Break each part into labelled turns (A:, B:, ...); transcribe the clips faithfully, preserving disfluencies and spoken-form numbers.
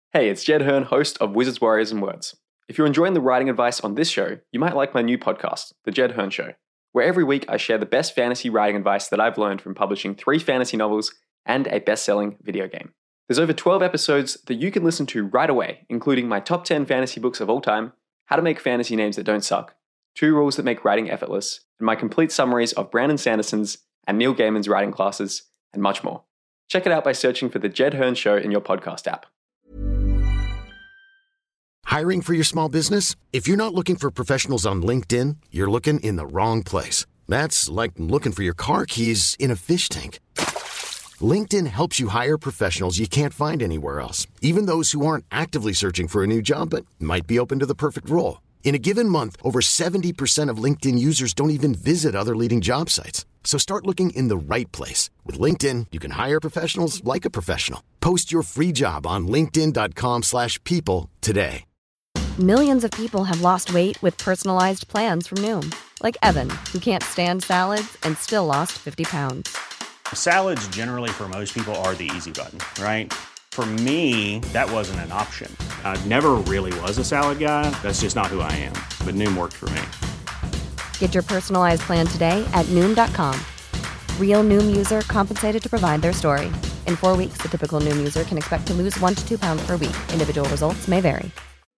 A: Hey, it's Jed Hearn, host of Wizards, Warriors, and Words. If you're enjoying the writing advice on this show, you might like my new podcast, The Jed Hearn Show, where every week I share the best fantasy writing advice that I've learned from publishing three fantasy novels and a best-selling video game. There's over twelve episodes that you can listen to right away, including my top ten fantasy books of all time, how to make fantasy names that don't suck, two rules that make writing effortless, and my complete summaries of Brandon Sanderson's and Neil Gaiman's writing classes, and much more. Check it out by searching for The Jed Hearn Show in your podcast app.
B: Hiring for your small business? If you're not looking for professionals on LinkedIn, you're looking in the wrong place. That's like looking for your car keys in a fish tank. LinkedIn helps you hire professionals you can't find anywhere else, even those who aren't actively searching for a new job but might be open to the perfect role. In a given month, over seventy percent of LinkedIn users don't even visit other leading job sites. So start looking in the right place. With LinkedIn, you can hire professionals like a professional. Post your free job on linkedin.com slash people today.
C: Millions of people have lost weight with personalized plans from Noom. Like Evan, who can't stand salads and still lost fifty pounds.
D: Salads generally for most people are the easy button, right? For me, that wasn't an option. I never really was a salad guy. That's just not who I am. But Noom worked for me.
C: Get your personalized plan today at Noom dot com. Real Noom user compensated to provide their story. In four weeks, the typical Noom user can expect to lose one to two pounds per week. Individual results may vary.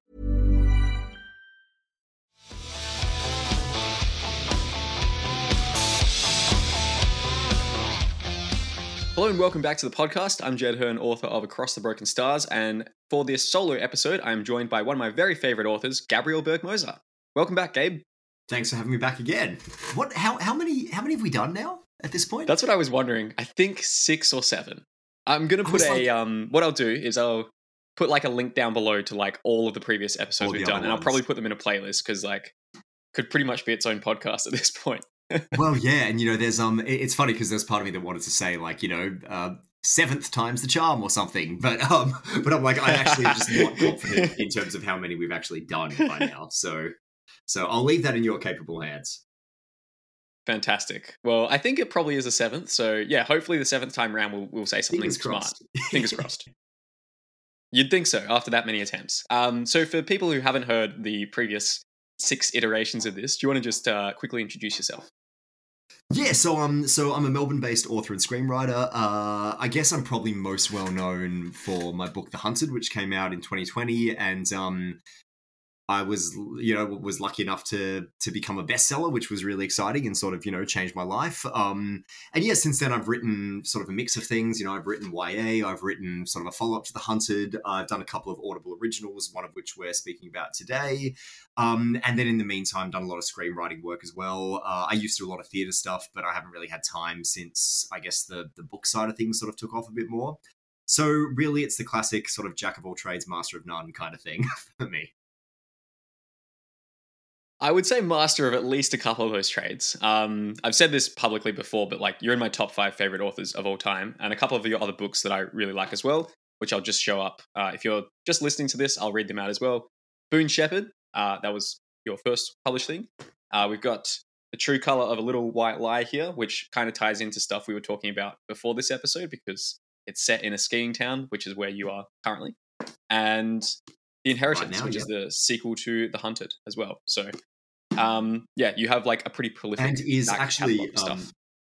A: Hello and welcome back to the podcast. I'm Jed Hearn, author of Across the Broken Stars, and for this solo episode, I'm joined by one of my very favorite authors, Gabriel Berg-Moser. Welcome back, Gabe.
E: Thanks for having me back again. What? How? How many? How many have we done now at this point?
A: That's what I was wondering. I think six or seven. I'm gonna put a. Like, um, what I'll do is I'll put like a link down below to like all of the previous episodes we've done, and I'll probably put them in a playlist because like could pretty much be its own podcast at this point.
E: Well, yeah, and you know, there's um, it's funny because there's part of me that wanted to say like, you know, uh, seventh time's the charm or something, but um, but I'm like, I actually am just not confident in terms of how many we've actually done by now. So, so I'll leave that in your capable hands.
A: Fantastic. Well, I think it probably is a seventh. So yeah, hopefully the seventh time round we'll we'll say something
E: Fingers
A: smart.
E: crossed.
A: Fingers crossed. You'd think so after that many attempts. Um, so for people who haven't heard the previous six iterations of this, do you want to just uh, quickly introduce yourself?
E: Yeah, so um, so I'm a Melbourne-based author and screenwriter. Uh, I guess I'm probably most well known for my book The Hunted, which came out in twenty twenty, and um, I was, you know, was lucky enough to to become a bestseller, which was really exciting and sort of, you know, changed my life. Um, and yeah, since then I've written sort of a mix of things. You know, I've written Y A, I've written sort of a follow-up to The Hunted. I've done a couple of Audible originals, one of which we're speaking about today. Um, and then in the meantime, done a lot of screenwriting work as well. Uh, I used to do a lot of theatre stuff, but I haven't really had time since, I guess, the the book side of things sort of took off a bit more. So really, it's the classic sort of jack of all trades, master of none kind of thing for me.
A: I would say master of at least a couple of those trades. Um, I've said this publicly before, but like you're in my top five favorite authors of all time, and a couple of your other books that I really like as well, which I'll just show up. Uh, if you're just listening to this, I'll read them out as well. Boone Shepherd, uh, that was your first published thing. Uh, we've got The True Color of a Little White Lie here, which kind of ties into stuff we were talking about before this episode because it's set in a skiing town, which is where you are currently. And The Inheritance, right now, which yep. is the sequel to The Hunted as well. So Um, yeah, you have like a pretty prolific
E: and is actually
A: um,
E: stuff.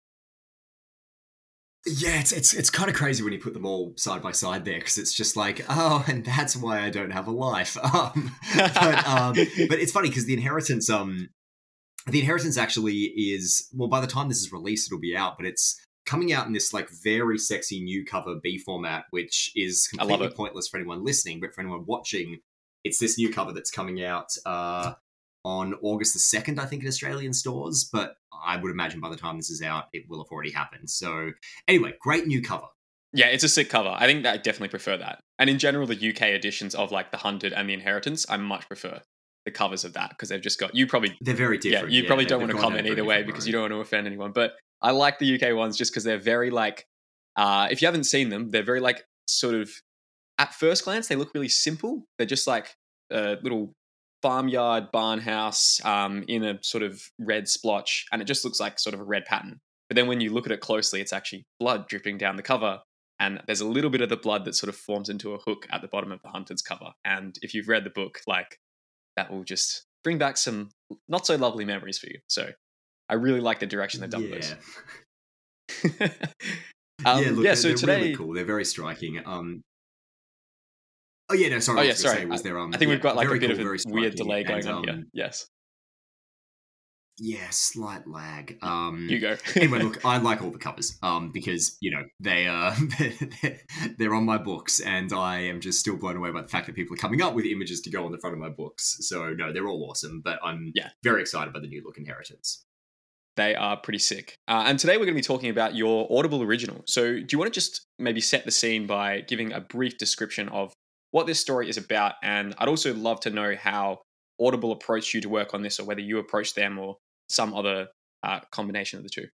E: Yeah, it's it's it's kind of crazy when you put them all side by side there because it's just like, oh, and that's why I don't have a life. Um, but um, but it's funny because the Inheritance, um, the Inheritance actually is well. By the time this is released, it'll be out, but it's coming out in this like very sexy new cover B format, which is completely pointless for anyone listening, but for anyone watching, it's this new cover that's coming out. Uh, on August the second, I think, in Australian stores, but I would imagine by the time this is out, it will have already happened. So anyway, great new cover.
A: Yeah, it's a sick cover. I think that I definitely prefer that. And in general, the U K editions of like The Hunted and The Inheritance, I much prefer the covers of that because they've just got, you probably...
E: They're very different.
A: Yeah, you
E: yeah,
A: probably don't want to comment either way because
E: road.
A: you don't want to offend anyone. But I like the U K ones just because they're very like, uh, if you haven't seen them, they're very like sort of, at first glance, they look really simple. They're just like a little farmyard barn house um, in a sort of red splotch, and it just looks like sort of a red pattern. But then when you look at it closely, it's actually blood dripping down the cover, and there's a little bit of the blood that sort of forms into a hook at the bottom of the Hunted's cover. And if you've read the book, like that will just bring back some not so lovely memories for you. So I really like the direction they've done
E: yeah.
A: those.
E: um, yeah, look,
A: yeah.
E: they're,
A: So
E: they're
A: today,
E: really cool. They're very striking. Um, oh yeah, no, sorry.
A: oh
E: I
A: yeah,
E: was gonna
A: sorry.
E: Say, was there, um,
A: I think
E: yeah,
A: we've got like a
E: very
A: bit
E: cool,
A: of a
E: very
A: weird
E: striking,
A: delay going
E: and,
A: on here.
E: um,
A: Yes.
E: Yeah, slight lag. Um,
A: You go.
E: Anyway, look, I like all the covers um, because, you know, they, uh, they're, they're on my books, and I am just still blown away by the fact that people are coming up with images to go on the front of my books. So, no, they're all awesome, but I'm
A: Yeah.
E: very excited by the new look Inheritance.
A: They are pretty sick. Uh, and today we're going to be talking about your Audible original. So do you want to just maybe set the scene by giving a brief description of what this story is about? And I'd also love to know how Audible approached you to work on this, or whether you approached them or some other uh, combination of the two.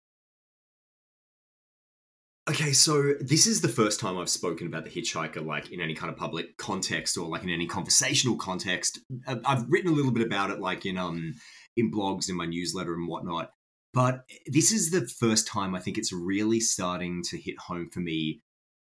E: Okay, so this is the first time I've spoken about The Hitchhiker, like in any kind of public context or like in any conversational context. I've written a little bit about it, like in um in blogs, in my newsletter and whatnot. But this is the first time I think it's really starting to hit home for me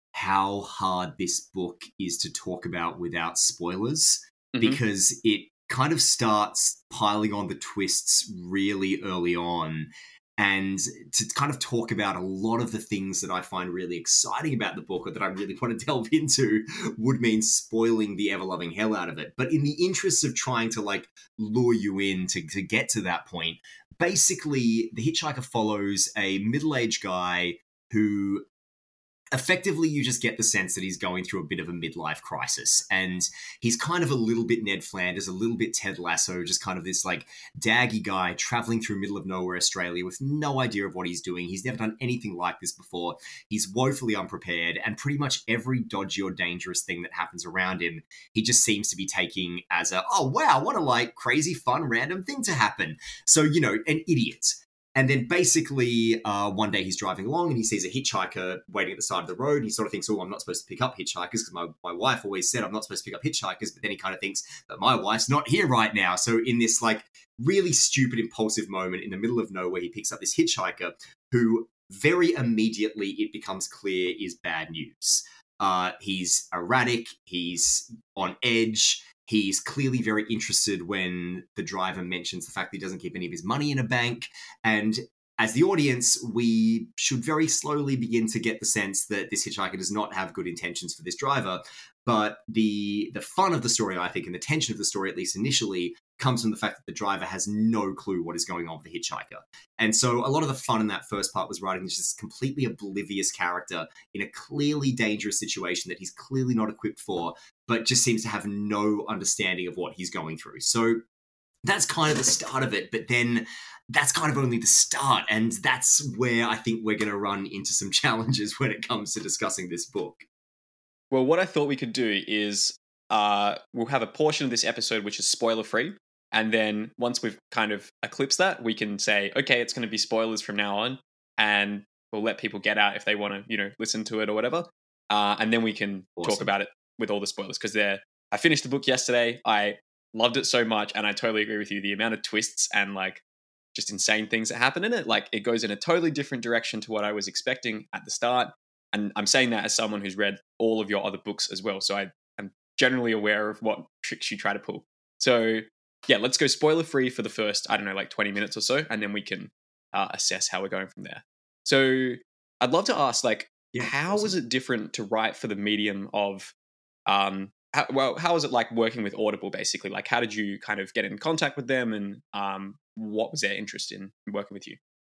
E: how hard this book is to talk about without spoilers, mm-hmm. because it kind of starts piling on the twists really early on. And to kind of talk about a lot of the things that I find really exciting about the book, or that I really want to delve into, would mean spoiling the ever-loving hell out of it. But in the interest of trying to like lure you in to, to get to that point, basically The Hitchhiker follows a middle-aged guy who effectively you just get the sense that he's going through a bit of a midlife crisis, and he's kind of a little bit Ned Flanders, a little bit Ted Lasso, just kind of this like daggy guy traveling through middle of nowhere Australia with no idea of what he's doing. He's never done anything like this before. He's woefully unprepared, and pretty much every dodgy or dangerous thing that happens around him, he just seems to be taking as a, oh wow, what a like crazy fun random thing to happen. So, you know, an idiot. And then basically uh, one day he's driving along and he sees a hitchhiker waiting at the side of the road. He sort of thinks, oh, I'm not supposed to pick up hitchhikers because my, my wife always said I'm not supposed to pick up hitchhikers. But then he kind of thinks that my wife's not here right now. So in this like really stupid, impulsive moment in the middle of nowhere, he picks up this hitchhiker who very immediately it becomes clear is bad news. Uh, he's erratic. He's on edge. He's clearly very interested when the driver mentions the fact that he doesn't keep any of his money in a bank. And as the audience, we should very slowly begin to get the sense that this hitchhiker does not have good intentions for this driver. But the the fun of the story, I think, and the tension of the story, at least initially, comes from the fact that the driver has no clue what is going on with the hitchhiker. And so a lot of the fun in that first part was writing this completely oblivious character in a clearly dangerous situation that he's clearly not equipped for, but just seems to have no understanding of what he's going through. So that's kind of the start of it. But then that's kind of only the start. And that's where I think we're going to run into some challenges when it comes to discussing this book.
A: Well, what I thought we could do is uh, we'll have a portion of this episode which is spoiler-free. And then once we've kind of eclipsed that, we can say, okay, it's going to be spoilers from now on. And we'll let people get out if they want to, you know, listen to it or whatever. Uh, and then we can awesome. talk about it with all the spoilers. Because they're, I finished the book yesterday. I loved it so much. And I totally agree with you. The amount of twists and like just insane things that happen in it, like it goes in a totally different direction to what I was expecting at the start. And I'm saying that as someone who's read all of your other books as well. So I am generally aware of what tricks you try to pull. So yeah, let's go spoiler free for the first, I don't know, like twenty minutes or so. And then we can uh, assess how we're going from there. So I'd love to ask, like, yeah, how awesome. was it different to write for the medium of, um, how, well, how was it like working with Audible basically? Like, how did you kind of get in contact with them, and um, what was their interest in working with you?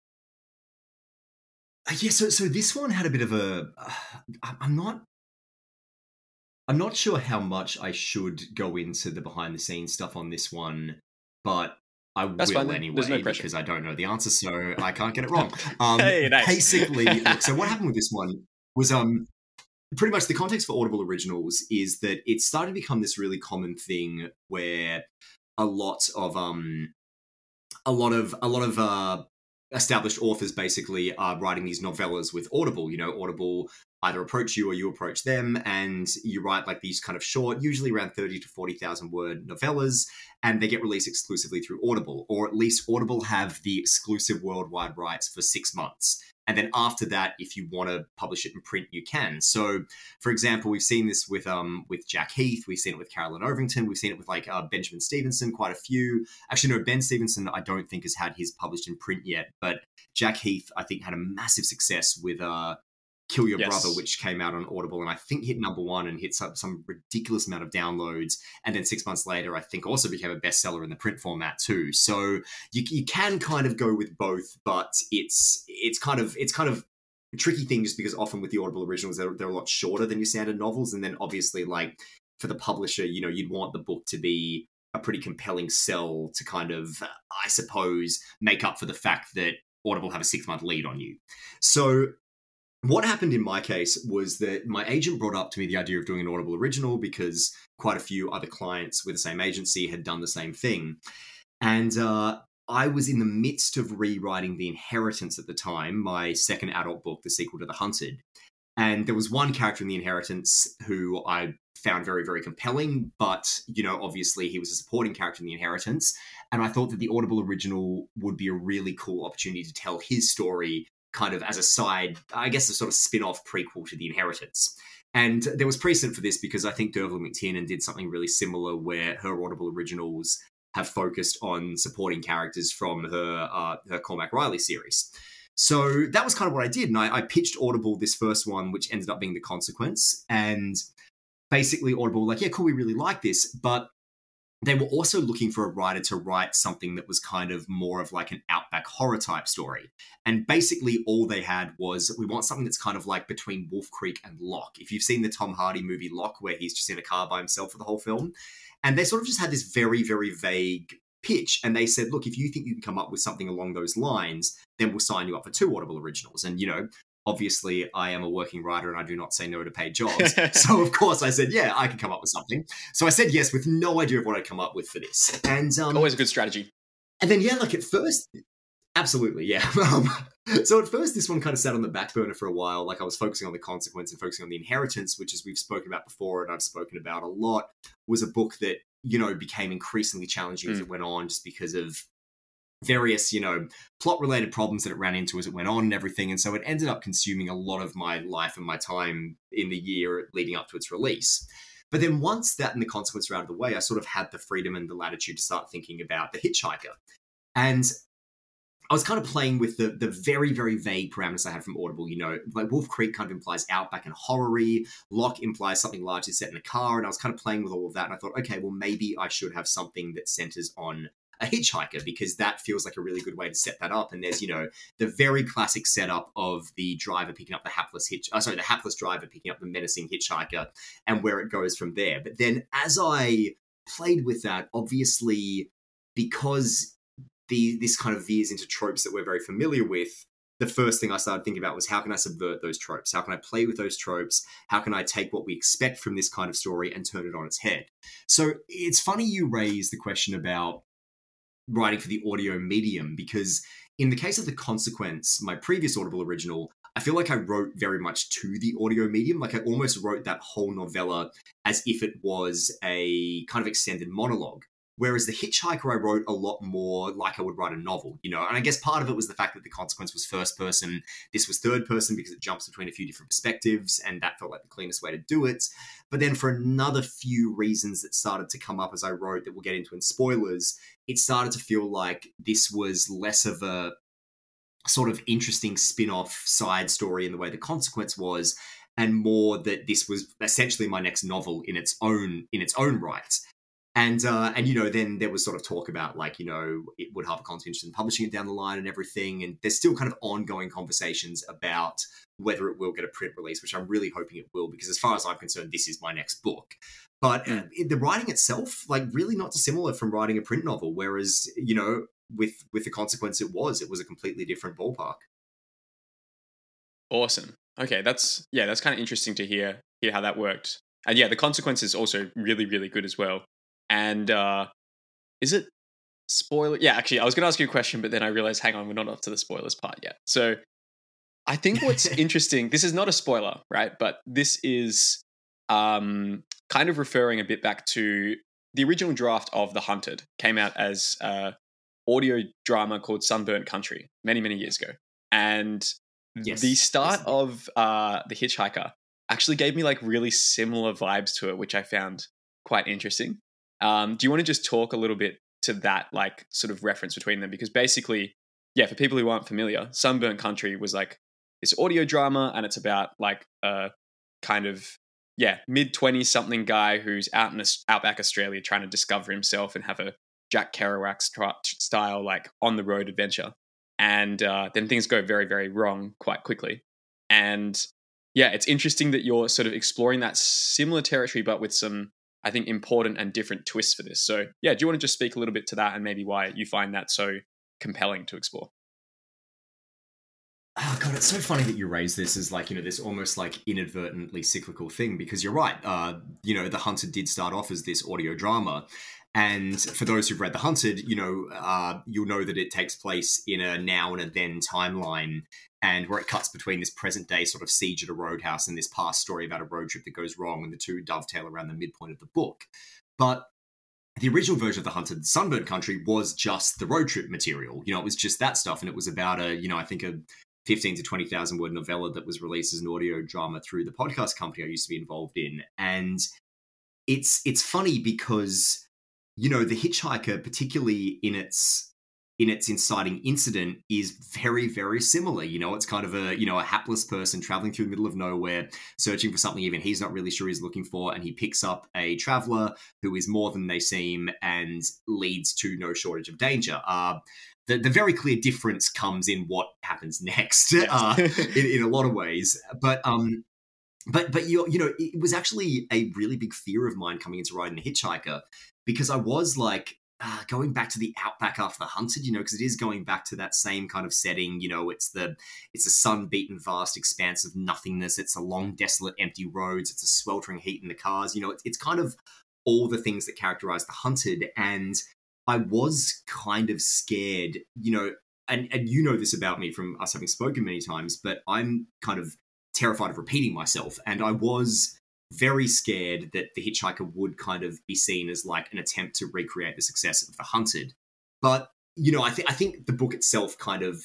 E: Uh, yeah, so so this one had a bit of a. Uh, I'm not. I'm not sure how much I should go into the behind the scenes stuff on this one, but I That's will fine, anyway no because I don't know the answer, so I can't get it wrong. Um,
A: hey, nice.
E: Basically, look, so what happened with this one was um pretty much the context for Audible Originals is that it started to become this really common thing where a lot of um a lot of a lot of uh. established authors basically are writing these novellas with Audible. You know, Audible either approach you or you approach them, and you write like these kind of short, usually around thirty to forty thousand word novellas, and they get released exclusively through Audible, or at least Audible have the exclusive worldwide rights for six months. And then after that, if you want to publish it in print, you can. So, for example, we've seen this with um with Jack Heath, we've seen it with Carolyn Overington, we've seen it with like uh, Benjamin Stevenson, quite a few. Actually, no, Ben Stevenson, I don't think has had his published in print yet, but Jack Heath, I think, had a massive success with uh, Kill Your
A: Yes.
E: Brother, which came out on Audible, and I think hit number one and hit some, some ridiculous amount of downloads. And then six months later, I think also became a bestseller in the print format too. So you, you can kind of go with both, but it's it's kind of it's kind of a tricky thing just because often with the Audible originals, they're, they're a lot shorter than your standard novels. And then obviously, like for the publisher, you know, you'd want the book to be a pretty compelling sell to kind of, I suppose, make up for the fact that Audible have a six-month lead on you. So what happened in my case was that my agent brought up to me the idea of doing an Audible original because quite a few other clients with the same agency had done the same thing. And uh, I was in the midst of rewriting The Inheritance at the time, my second adult book, the sequel to The Hunted. And there was one character in The Inheritance who I found very, very compelling, but, you know, obviously he was a supporting character in The Inheritance. And I thought that the Audible original would be a really cool opportunity to tell his story kind of as a side, I guess a sort of spin-off prequel to The Inheritance. And there was precedent for this because I think Dervla McTiernan did something really similar where her Audible originals have focused on supporting characters from her uh, her Cormac Riley series. So that was kind of what I did. And I, I pitched Audible this first one, which ended up being The Consequence. And basically Audible were like, yeah, cool, we really like this. But they were also looking for a writer to write something that was kind of more of like an outback horror type story. And basically all they had was, we want something that's kind of like between Wolf Creek and Locke. If you've seen the Tom Hardy movie Locke, where he's just in a car by himself for the whole film. And they sort of just had this very, very vague pitch. And they said, look, if you think you can come up with something along those lines, then we'll sign you up for two Audible originals. And, you know, obviously I am a working writer and I do not say no to paid jobs. So of course I said, yeah, I can come up with something. So I said yes with no idea of what I'd come up with for this. And um,
A: Always a good strategy.
E: And then, yeah, like at first, absolutely, yeah. Um, so at first this one kind of sat on the back burner for a while. Like I was focusing on The Consequence and focusing on The Inheritance, which, as we've spoken about before and I've spoken about a lot, was a book that, you know, became increasingly challenging mm. as it went on just because of various, you know, plot-related problems that it ran into as it went on and everything. And so it ended up consuming a lot of my life and my time in the year leading up to its release. But then once that and The Consequence were out of the way, I sort of had the freedom and the latitude to start thinking about The Hitchhiker. And I was kind of playing with the the very, very vague parameters I had from Audible. You know, like Wolf Creek kind of implies outback and horror-y. Locke implies something largely set in a car. And I was kind of playing with all of that. And I thought, okay, well, maybe I should have something that centers on a hitchhiker, because that feels like a really good way to set that up. And there's, you know, the very classic setup of the driver picking up the hapless hitch, uh, sorry, the hapless driver picking up the menacing hitchhiker, and where it goes from there. But then as I played with that, obviously, because the this kind of veers into tropes that we're very familiar with, the first thing I started thinking about was, how can I subvert those tropes? How can I play with those tropes? How can I take what we expect from this kind of story and turn it on its head? So it's funny you raise the question about writing for the audio medium, because in the case of The Consequence, my previous Audible original, I feel like I wrote very much to the audio medium. Like I almost wrote that whole novella as if it was a kind of extended monologue. Whereas The Hitchhiker, I wrote a lot more like I would write a novel, you know. And I guess part of it was the fact that The Consequence was first person. This was third person because it jumps between a few different perspectives, and that felt like the cleanest way to do it. But then for another few reasons that started to come up as I wrote that we'll get into in spoilers, it started to feel like this was less of a sort of interesting spin-off side story in the way The Consequence was, and more that this was essentially my next novel in its own in its own right. And, uh, and you know, then there was sort of talk about, like, you know, it would HarperCollins be interested in publishing it down the line and everything. And there's still kind of ongoing conversations about whether it will get a print release, which I'm really hoping it will, because as far as I'm concerned, this is my next book. But mm. uh, the writing itself, like, really not dissimilar from writing a print novel. Whereas, you know, with, with The Consequence, it was, it was a completely different ballpark.
A: Awesome. Okay. That's, yeah, that's kind of interesting to hear, hear how that worked. And yeah, The Consequence is also really, really good as well. And uh, is it spoiler? Yeah, actually, I was going to ask you a question, but then I realized, hang on, we're not up to the spoilers part yet. So I think what's interesting, this is not a spoiler, right? But this is um, kind of referring a bit back to the original draft of The Hunted. Came out as an audio drama called Sunburnt Country many, many years ago. And
E: Yes.
A: The start
E: Yes.
A: of uh, The Hitchhiker actually gave me like really similar vibes to it, which I found quite interesting. Um, do you want to just talk a little bit to that, like sort of reference between them? Because basically, yeah, for people who aren't familiar, Sunburnt Country was like this audio drama, and it's about like a kind of yeah mid twenties something guy who's out in outback Australia trying to discover himself and have a Jack Kerouac style like on the road adventure. And uh, then things go very, very wrong quite quickly. And yeah, it's interesting that you're sort of exploring that similar territory, but with some, I think, important and different twists for this. So yeah, do you want to just speak a little bit to that and maybe why you find that so compelling to explore?
E: Oh god, it's so funny that you raise this as like, you know, this almost like inadvertently cyclical thing, because you're right. Uh, you know, The Hunted did start off as this audio drama. And for those who've read The Hunted, you know, uh, you'll know that it takes place in a now and a then timeline, and where it cuts between this present day sort of siege at a roadhouse and this past story about a road trip that goes wrong, and the two dovetail around the midpoint of the book. But the original version of The Hunted, Sunburnt Country, was just the road trip material. You know, it was just that stuff, and it was about a, you know, I think a fifteen to twenty thousand word novella that was released as an audio drama through the podcast company I used to be involved in. And it's it's funny because, you know, The Hitchhiker, particularly in its in its inciting incident, is very, very similar. You know, it's kind of a, you know, a hapless person traveling through the middle of nowhere, searching for something even he's not really sure he's looking for, and he picks up a traveler who is more than they seem and leads to no shortage of danger. Uh, the, the very clear difference comes in what happens next,
A: Yes.
E: uh, in, in a lot of ways. But um, but but you you know, it was actually a really big fear of mine coming into writing The Hitchhiker, because I was like, uh, going back to the outback after The Hunted, you know, because it is going back to that same kind of setting. You know, it's the it's a sun-beaten vast expanse of nothingness. It's a long, desolate, empty roads. It's a sweltering heat in the cars. You know, it's, it's kind of all the things that characterize The Hunted. And I was kind of scared, you know, and, and you know this about me from us having spoken many times, but I'm kind of terrified of repeating myself. And I was very scared that The Hitchhiker would kind of be seen as like an attempt to recreate the success of The Hunted. But, you know, I think I think the book itself kind of,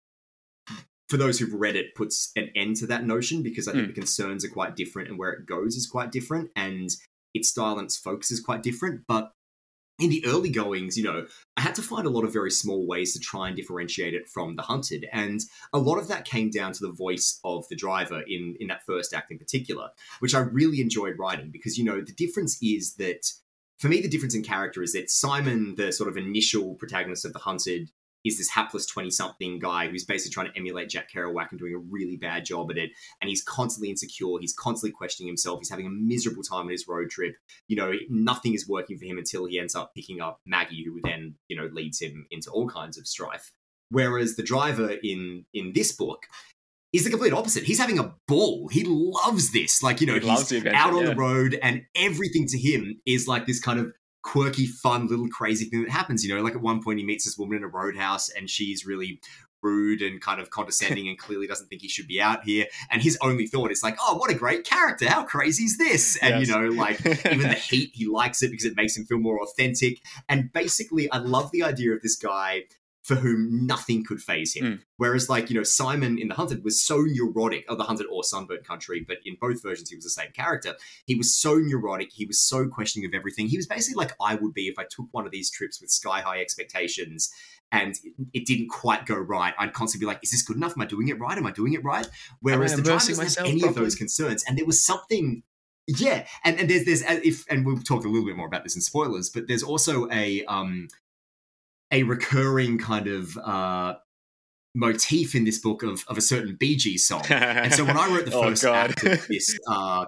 E: for those who've read it, puts an end to that notion, because I think mm. the concerns are quite different and where it goes is quite different, and its style and its focus is quite different. But in the early goings, you know, I had to find a lot of very small ways to try and differentiate it from The Hunted. And a lot of that came down to the voice of the driver in, in that first act in particular, which I really enjoyed writing, because, you know, the difference is that, for me, the difference in character is that Simon, the sort of initial protagonist of The Hunted, is this hapless twenty-something guy who's basically trying to emulate Jack Kerouac and doing a really bad job at it. And he's constantly insecure. He's constantly questioning himself. He's having a miserable time on his road trip. You know, nothing is working for him until he ends up picking up Maggie, who then, you know, leads him into all kinds of strife. Whereas the driver in in this book is the complete opposite. He's having a ball. He loves this. Like, you know,
A: he
E: he's
A: adventure,
E: out on
A: yeah.
E: the road, and everything to him is like this kind of quirky, fun, little crazy thing that happens. You know, like at one point he meets this woman in a roadhouse, and she's really rude and kind of condescending and clearly doesn't think he should be out here. And his only thought is like, oh, what a great character. How crazy is this? And,
A: yes.
E: you know, like even the heat, he likes it because it makes him feel more authentic. And basically, I love the idea of this guy for whom nothing could faze him. Mm. Whereas, like, you know, Simon in The Hunted was so neurotic, or The Hunted or Sunburnt Country, but in both versions he was the same character. He was so neurotic, he was so questioning of everything. He was basically like I would be if I took one of these trips with sky-high expectations and it didn't quite go right. I'd constantly be like, is this good enough? Am I doing it right? Am I doing it right? Whereas the driver doesn't have any properly? of those concerns. And there was something... Yeah, and, and there's there's if and we'll talk a little bit more about this in spoilers, but there's also a um a recurring kind of uh, motif in this book of, of a certain Bee Gees song. And so when I wrote the first oh, act of this, uh,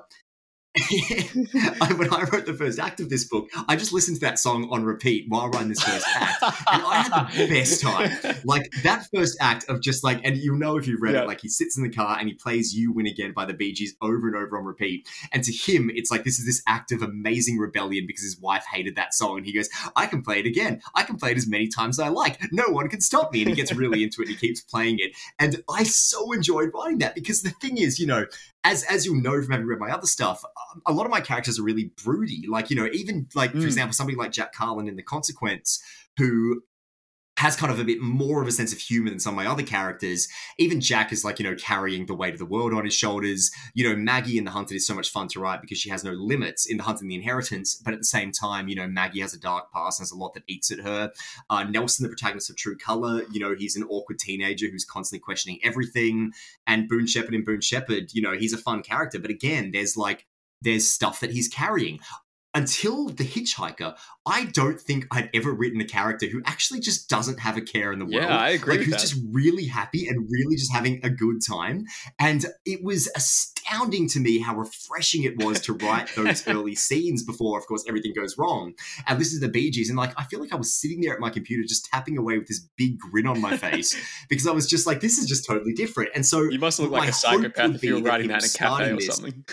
E: when I wrote the first act of this book, I just listened to that song on repeat while writing this first act, and I had the best time. Like that first act of just like, and you'll know if you've read yeah. it, like he sits in the car and he plays "You Win Again" by the Bee Gees over and over on repeat. And to him, it's like this is this act of amazing rebellion because his wife hated that song, and he goes, "I can play it again. I can play it as many times as I like. No one can stop me." And he gets really into it. And he keeps playing it, and I so enjoyed writing that because the thing is, you know, as as you'll know from having read my other stuff, a lot of my characters are really broody. Like, you know, even like, for mm. example, somebody like Jack Carlin in The Consequence, who has kind of a bit more of a sense of humor than some of my other characters. Even Jack is like, you know, carrying the weight of the world on his shoulders. You know, Maggie in The Hunted is so much fun to write because she has no limits in The Hunted and the Inheritance. But at the same time, you know, Maggie has a dark past and has a lot that eats at her. Uh, Nelson, the protagonist of True Color, you know, he's an awkward teenager who's constantly questioning everything. And Boone Shepherd in Boone Shepherd, you know, he's a fun character. But again, there's like, there's stuff that he's carrying. Until The Hitchhiker, I don't think I'd ever written a character who actually just doesn't have a care in the world.
A: Yeah, I agree
E: Like,
A: with
E: who's
A: that.
E: just really happy and really just having a good time. And it was astounding to me how refreshing it was to write those early scenes before, of course, everything goes wrong. And listen to the Bee Gees. And like, I feel like I was sitting there at my computer just tapping away with this big grin on my face because I was just like, this is just totally different. And so
A: You must look
E: my
A: like a
E: hope
A: psychopath
E: would
A: if you were
E: be
A: writing that in a
E: people
A: cafe
E: starting
A: or
E: this-
A: something.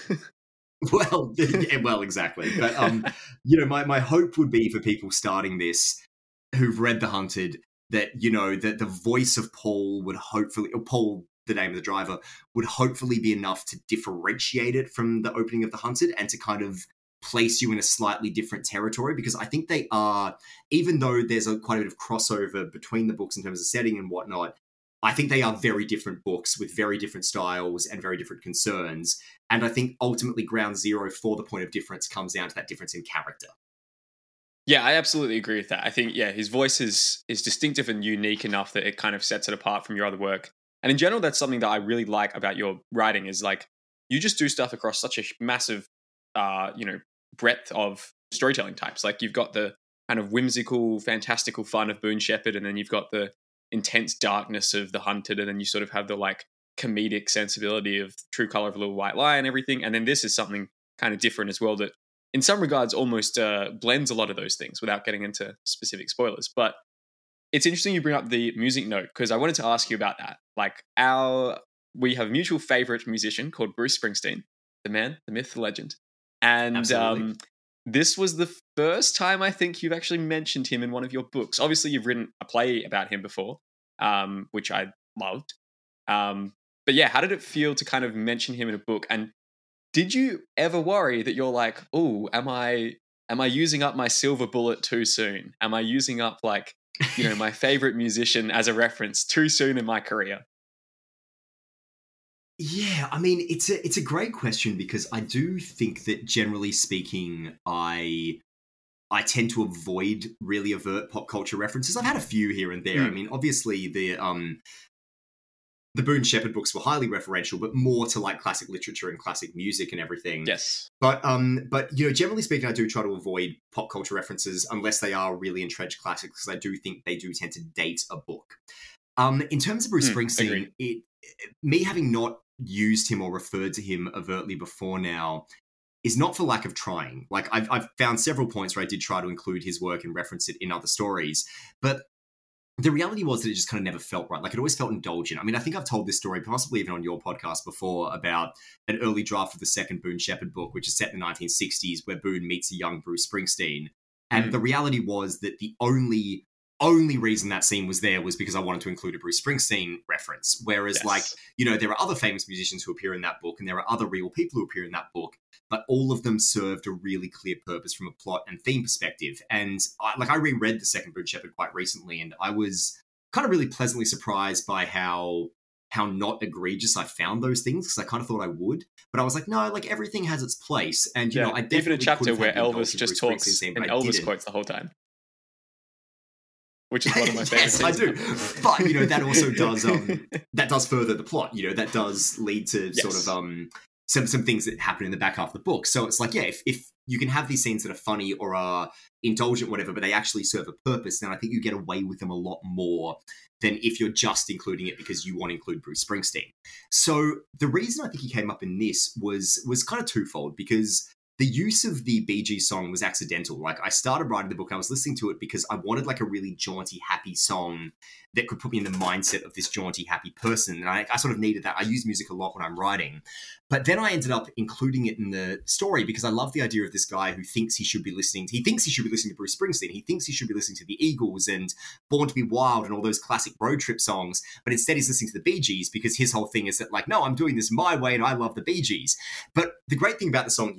E: Well, yeah, well, exactly. But, um, you know, my, my hope would be for people starting this who've read The Hunted that, you know, that the voice of Paul would hopefully, or Paul, the name of the driver, would hopefully be enough to differentiate it from the opening of The Hunted and to kind of place you in a slightly different territory, because I think they are, even though there's a quite a bit of crossover between the books in terms of setting and whatnot, I think they are very different books with very different styles and very different concerns. And I think ultimately ground zero for the point of difference comes down to that difference in character.
A: Yeah, I absolutely agree with that. I think, yeah, his voice is is distinctive and unique enough that it kind of sets it apart from your other work. And in general, that's something that I really like about your writing is like, you just do stuff across such a massive, uh, you know, breadth of storytelling types. Like you've got the kind of whimsical, fantastical fun of Boone Shepherd, and then you've got the intense darkness of The Hunted, and then you sort of have the like comedic sensibility of True Color of a Little White Lie and everything. And then this is something kind of different as well that in some regards almost uh, blends a lot of those things without getting into specific spoilers. But it's interesting you bring up the music note, because I wanted to ask you about that. Like our, we have a mutual favorite musician called Bruce Springsteen, the man, the myth, the legend. And um, this was the first time I think you've actually mentioned him in one of your books. Obviously, you've written a play about him before, um, which I loved. Um, but yeah, how did it feel to kind of mention him in a book? And did you ever worry that you're like, oh, am I am I using up my silver bullet too soon? Am I using up like, you know, my favorite musician as a reference too soon in my career?
E: Yeah, I mean, it's a it's a great question, because I do think that generally speaking, I I tend to avoid really overt pop culture references. I've had a few here and there. Mm. I mean, obviously the um the Boone Shepherd books were highly referential, but more to like classic literature and classic music and everything.
A: Yes.
E: But um, but you know, generally speaking, I do try to avoid pop culture references unless they are really entrenched classics, because I do think they do tend to date a book. Um, in terms of Bruce mm, Springsteen, it, me having not used him or referred to him overtly before now is not for lack of trying. Like I've I've found several points where I did try to include his work and reference it in other stories, but the reality was that it just kind of never felt right. Like it always felt indulgent. I mean, I think I've told this story, possibly even on your podcast before, about an early draft of the second Boone Shepherd book, which is set in the nineteen sixties, where Boone meets a young Bruce Springsteen. And mm. the reality was that the only only reason that scene was there was because I wanted to include a Bruce Springsteen reference. Whereas, yes. like, you know, there are other famous musicians who appear in that book, and there are other real people who appear in that book, but all of them served a really clear purpose from a plot and theme perspective. And I, like, I reread the second Boone Shepherd quite recently, and I was kind of really pleasantly surprised by how how not egregious I found those things, because I kind of thought I would, but I was like, no, like everything has its place. And you
A: yeah,
E: know, I definitely
A: even a chapter where Elvis just
E: Bruce
A: talks
E: scene,
A: and
E: I
A: Elvis
E: didn't.
A: quotes the whole time, which is one of my favorite
E: yes, I do.
A: Ever.
E: But you know, that also does um that does further the plot. You know, that does lead to
A: yes.
E: sort of um some some things that happen in the back half of the book. So it's like, yeah, if if you can have these scenes that are funny or are indulgent, whatever, but they actually serve a purpose, then I think you get away with them a lot more than if you're just including it because you want to include Bruce Springsteen. So the reason I think he came up in this was was kind of twofold, because the use of the Bee Gees song was accidental. Like, I started writing the book and I was listening to it because I wanted like a really jaunty, happy song that could put me in the mindset of this jaunty, happy person. And I, I sort of needed that. I use music a lot when I'm writing. But then I ended up including it in the story because I love the idea of this guy who thinks he should be listening to, he thinks he should be listening to Bruce Springsteen. He thinks he should be listening to the Eagles and Born to be Wild and all those classic road trip songs. But instead he's listening to the Bee Gees because his whole thing is that like, no, I'm doing this my way and I love the Bee Gees. But the great thing about the song You Win Again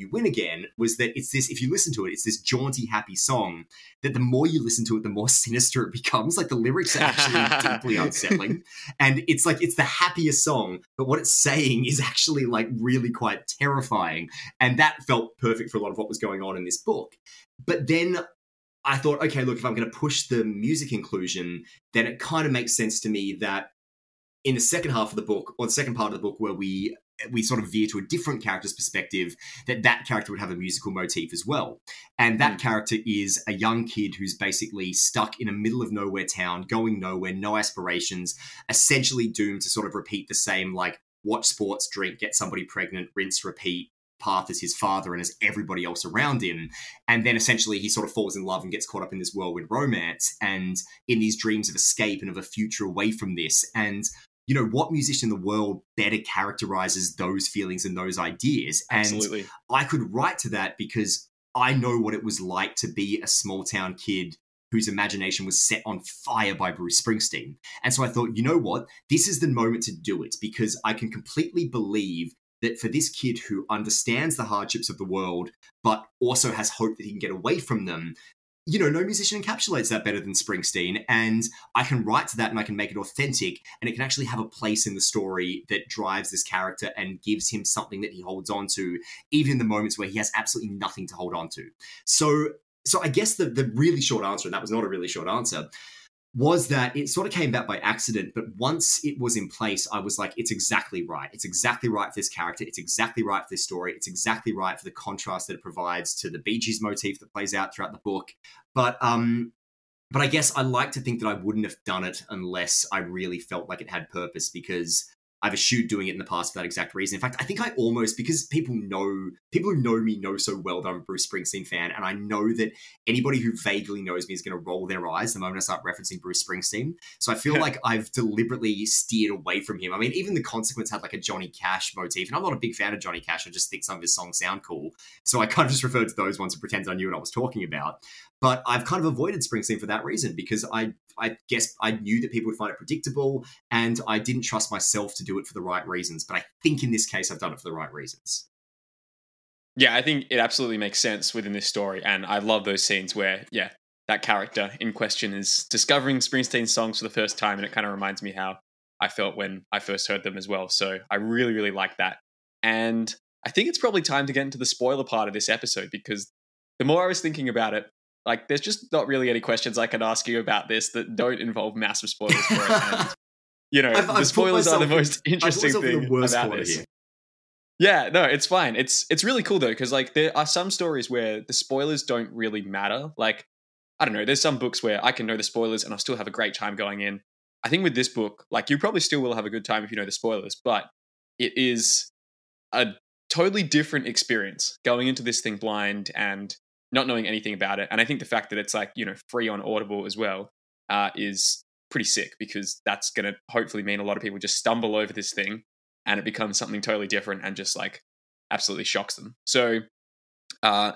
E: again was that it's this, if you listen to it, it's this jaunty, happy song that the more you listen to it, the more sinister it becomes. Like the lyrics are actually deeply unsettling. And it's like, it's the happiest song, but what it's saying is actually like really quite terrifying. And that felt perfect for a lot of what was going on in this book. But then I thought, okay, look, if I'm going to push the music inclusion, then it kind of makes sense to me that in the second half of the book, or the second part of the book where we we sort of veer to a different character's perspective, that that character would have a musical motif as well. And that mm. character is a young kid who's basically stuck in a middle of nowhere town, going nowhere, no aspirations, essentially doomed to sort of repeat the same, like, watch sports, drink, get somebody pregnant, rinse, repeat path as his father and as everybody else around him. And then essentially he sort of falls in love and gets caught up in this whirlwind romance and in these dreams of escape and of a future away from this. And you know, what musician in the world better characterizes those feelings and those ideas?
A: Absolutely.
E: And I could write to that because I know what it was like to be a small town kid whose imagination was set on fire by Bruce Springsteen. And so I thought, you know what? This is the moment to do it because I can completely believe that for this kid who understands the hardships of the world, but also has hope that he can get away from them, you know, no musician encapsulates that better than Springsteen. And I can write to that and I can make it authentic and it can actually have a place in the story that drives this character and gives him something that he holds on to, even in the moments where he has absolutely nothing to hold on to. So, so I guess the, the really short answer, and that was not a really short answer, was that it sort of came about by accident, but once it was in place, I was like, it's exactly right. It's exactly right for this character. It's exactly right for this story. It's exactly right for the contrast that it provides to the Bee Gees motif that plays out throughout the book. But um, but I guess I like to think that I wouldn't have done it unless I really felt like it had purpose, because I've eschewed doing it in the past for that exact reason. In fact, I think I almost, because people know, people who know me know so well that I'm a Bruce Springsteen fan, and I know that anybody who vaguely knows me is going to roll their eyes the moment I start referencing Bruce Springsteen. So I feel like I've deliberately steered away from him. I mean, even The Consequence had like a Johnny Cash motif, and I'm not a big fan of Johnny Cash. I just think some of his songs sound cool. So I kind of just referred to those ones and pretended I knew what I was talking about. But I've kind of avoided Springsteen for that reason, because I I guess I knew that people would find it predictable and I didn't trust myself to do it for the right reasons. But I think in this case, I've done it for the right reasons.
A: Yeah, I think it absolutely makes sense within this story. And I love those scenes where, yeah, that character in question is discovering Springsteen's songs for the first time. And it kind of reminds me how I felt when I first heard them as well. So I really, really like that. And I think it's probably time to get into the spoiler part of this episode, because the more I was thinking about it, like, there's just not really any questions I can ask you about this that don't involve massive spoilers for it. And, you know,
E: I've,
A: the
E: I've
A: spoilers are the most
E: in,
A: interesting thing
E: the worst
A: about this.
E: Here.
A: Yeah, no, it's fine. It's it's really cool though, because like there are some stories where the spoilers don't really matter. Like, I don't know, there's some books where I can know the spoilers and I'll still have a great time going in. I think with this book, like, you probably still will have a good time if you know the spoilers, but it is a totally different experience going into this thing blind and not knowing anything about it. And I think the fact that it's like, you know, free on Audible as well uh, is pretty sick, because that's going to hopefully mean a lot of people just stumble over this thing and it becomes something totally different and just like absolutely shocks them. So uh,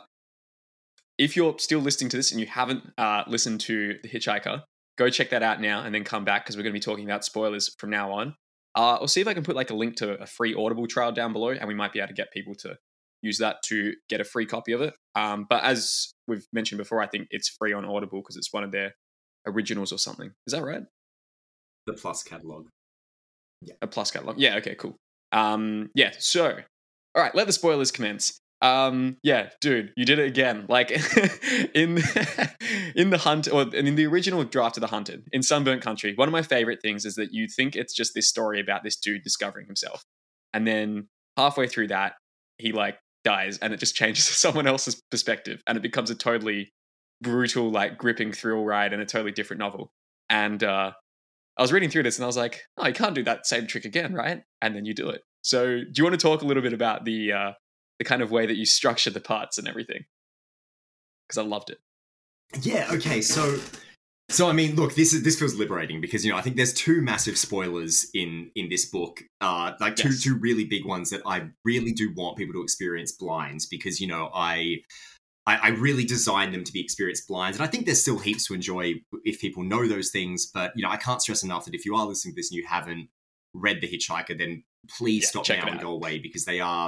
A: if you're still listening to this and you haven't uh, listened to The Hitchhiker, go check that out now and then come back, because we're going to be talking about spoilers from now on. Uh, I'll see if I can put like a link to a free Audible trial down below, and we might be able to get people to use that to get a free copy of it. Um, but as we've mentioned before, I think it's free on Audible because it's one of their originals or something. Is that right?
E: The Plus catalog.
A: Yeah. A Plus catalog. Yeah, okay, cool. Um, yeah, so, all right, let the spoilers commence. Um, yeah, dude, you did it again. Like, in in the hunt, or in the original draft of The Hunted, in Sunburnt Country, one of my favorite things is that you think it's just this story about this dude discovering himself. And then halfway through that, he like dies and it just changes to someone else's perspective, and it becomes a totally brutal, like, gripping thrill ride and a totally different novel. And uh, I was reading through this and I was like, oh, you can't do that same trick again, right? And then you do it. So do you want to talk a little bit about the uh, the kind of way that you structure the parts and everything? Because I loved it.
E: Yeah, okay, so So, I mean, look, this is this feels liberating because, you know, I think there's two massive spoilers in in this book, uh, like two
A: yes.
E: two really big ones that I really do want people to experience blind, because, you know, I, I I really designed them to be experienced blind, and I think there's still heaps to enjoy if people know those things. But, you know, I can't stress enough that if you are listening to this and you haven't read The Hitchhiker, then please
A: yeah,
E: stop
A: check
E: now
A: it
E: and
A: out.
E: go away, because they are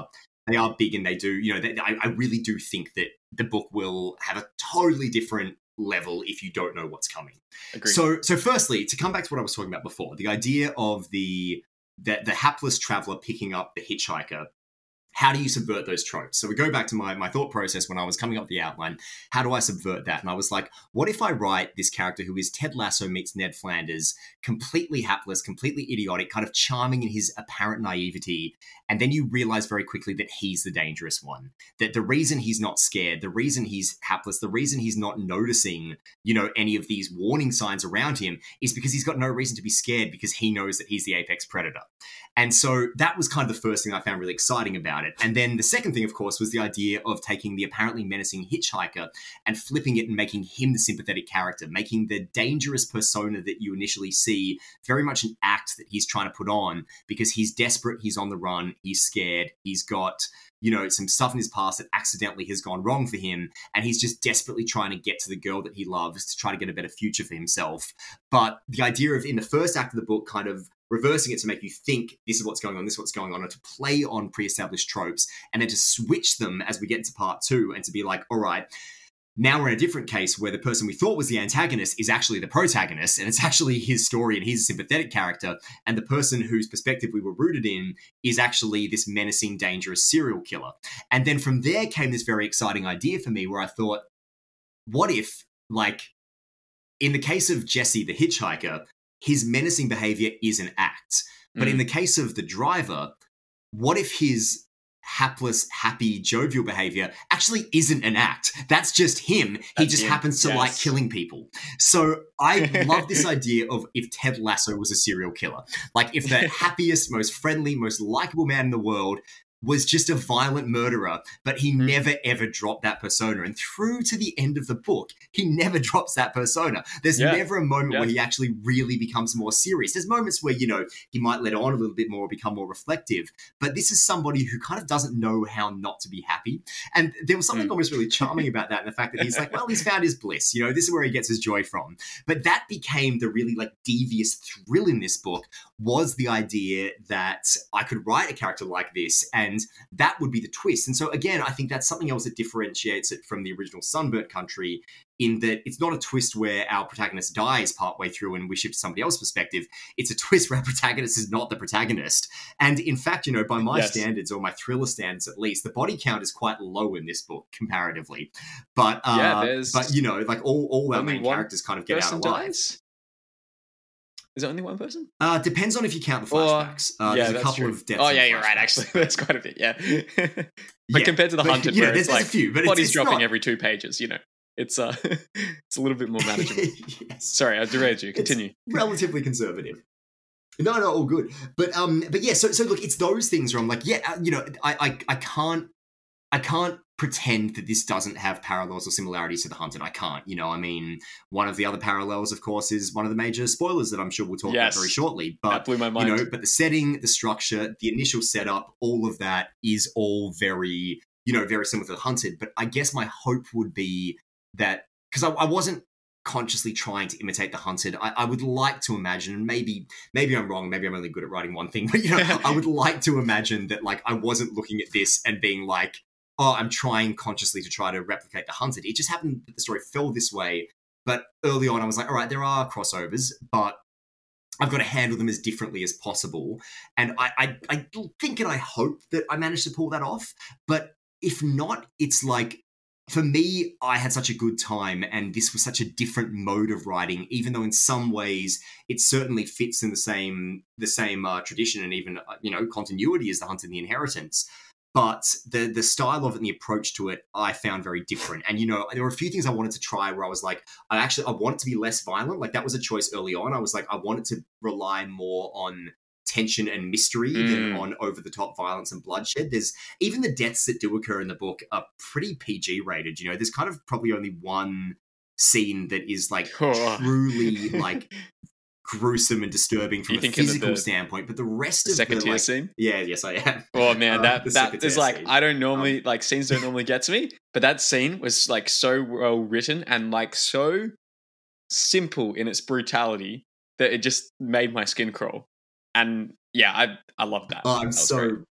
E: they are big, and they do, you know, they, I, I really do think that the book will have a totally different level if you don't know what's coming.
A: Agreed.
E: So, so firstly, to come back to what I was talking about before, the idea of the the, the hapless traveler picking up the hitchhiker. How do you subvert those tropes? So we go back to my, my thought process when I was coming up with the outline. How do I subvert that? And I was like, what if I write this character who is Ted Lasso meets Ned Flanders, completely hapless, completely idiotic, kind of charming in his apparent naivety, and then you realize very quickly that he's the dangerous one. That the reason he's not scared, the reason he's hapless, the reason he's not noticing, you know, any of these warning signs around him is because he's got no reason to be scared because he knows that he's the apex predator. And so that was kind of the first thing I found really exciting about it. And then the second thing, of course, was the idea of taking the apparently menacing hitchhiker and flipping it and making him the sympathetic character, making the dangerous persona that you initially see very much an act that he's trying to put on because he's desperate, he's on the run, he's scared, he's got, you know, some stuff in his past that accidentally has gone wrong for him, and he's just desperately trying to get to the girl that he loves to try to get a better future for himself. But the idea of, in the first act of the book, kind of reversing it to make you think this is what's going on, this is what's going on, or to play on pre-established tropes, and then to switch them as we get into part two, and to be like, all right, now we're in a different case where the person we thought was the antagonist is actually the protagonist, and it's actually his story, and he's a sympathetic character, and the person whose perspective we were rooted in is actually this menacing, dangerous serial killer. And then from there came this very exciting idea for me where I thought, what if, like, in the case of Jesse the hitchhiker, his menacing behavior is an act. But mm. in the case of the driver, what if his hapless, happy, jovial behavior actually isn't an act? That's just him. That's he just him. happens to yes. like killing people. So I love this idea of if Ted Lasso was a serial killer. Like if the happiest, most friendly, most likable man in the world was just a violent murderer, but he mm. never, ever dropped that persona. And through to the end of the book, he never drops that persona. There's yeah. never a moment yeah. where he actually really becomes more serious. There's moments where, you know, he might let on a little bit more, become more reflective, but this is somebody who kind of doesn't know how not to be happy. And there was something mm. almost really charming about that, and the fact that he's like, well, he's found his bliss. You know, this is where he gets his joy from. But that became the really, like, devious thrill in this book, was the idea that I could write a character like this, and that would be the twist. And so again, I think that's something else that differentiates it from the original Sunburnt Country, in that it's not a twist where our protagonist dies partway through and we shift to somebody else's perspective. It's a twist where our protagonist is not the protagonist. And in fact, you know, by my yes. standards, or my thriller standards at least, the body count is quite low in this book comparatively. But uh, yeah, but you know, like all, all our main characters kind of get out alive. Dies?
A: Is it only one person?
E: Uh, depends on if you count the flashbacks. Uh,
A: yeah,
E: there's a couple
A: true.
E: of deaths.
A: Oh, yeah, you're right, actually. That's quite a bit, yeah. but
E: yeah,
A: compared to The
E: but,
A: Hunted,
E: you know,
A: where
E: there's,
A: it's
E: there's
A: like,
E: a few, but
A: body's
E: it's, it's
A: dropping
E: not...
A: every two pages, you know. It's uh, it's a little bit more manageable.
E: yes.
A: Sorry, I derailed you. Continue.
E: It's relatively conservative. No, no, all good. But um, but yeah, so so look, it's those things where I'm like, yeah, uh, you know, I, I I can't I can't pretend that this doesn't have parallels or similarities to The Hunted. I can't. You know, I mean, one of the other parallels, of course, is one of the major spoilers that I'm sure we'll talk yes. about very shortly. But
A: that blew my mind.
E: You know, but the setting, the structure, the initial setup, all of that is all very, you know, very similar to The Hunted. But I guess my hope would be that, because I, I wasn't consciously trying to imitate The Hunted, I, I would like to imagine, and maybe maybe I'm wrong, maybe I'm only good at writing one thing, but you know, I would like to imagine that, like, I wasn't looking at this and being like, oh, I'm trying consciously to try to replicate The Hunted. It just happened that the story fell this way. But early on, I was like, all right, there are crossovers, but I've got to handle them as differently as possible. And I, I, I think and I hope that I managed to pull that off. But if not, it's like, for me, I had such a good time, and this was such a different mode of writing, even though in some ways it certainly fits in the same the same uh, tradition and even, uh, you know, continuity as The Hunted and the Inheritance. But the the style of it and the approach to it, I found very different. And, you know, there were a few things I wanted to try where I was like, I actually, I want it to be less violent. Like, that was a choice early on. I was like, I wanted to rely more on tension and mystery mm. than on over-the-top violence and bloodshed. There's, even the deaths that do occur in the book are pretty P G rated. You know, there's kind of probably only one scene that is, like, oh. truly, like... gruesome and disturbing from a physical the, standpoint, but the rest
A: the
E: of
A: second
E: the
A: tier
E: like,
A: scene.
E: Yeah, yes, I am.
A: Oh man, that uh, that is like
E: scene.
A: I don't normally
E: um,
A: like scenes don't normally get to me, but that scene was like so well written and like so simple in its brutality that it just made my skin crawl. And yeah, I I love that.
E: Oh, I'm
A: that
E: so
A: great.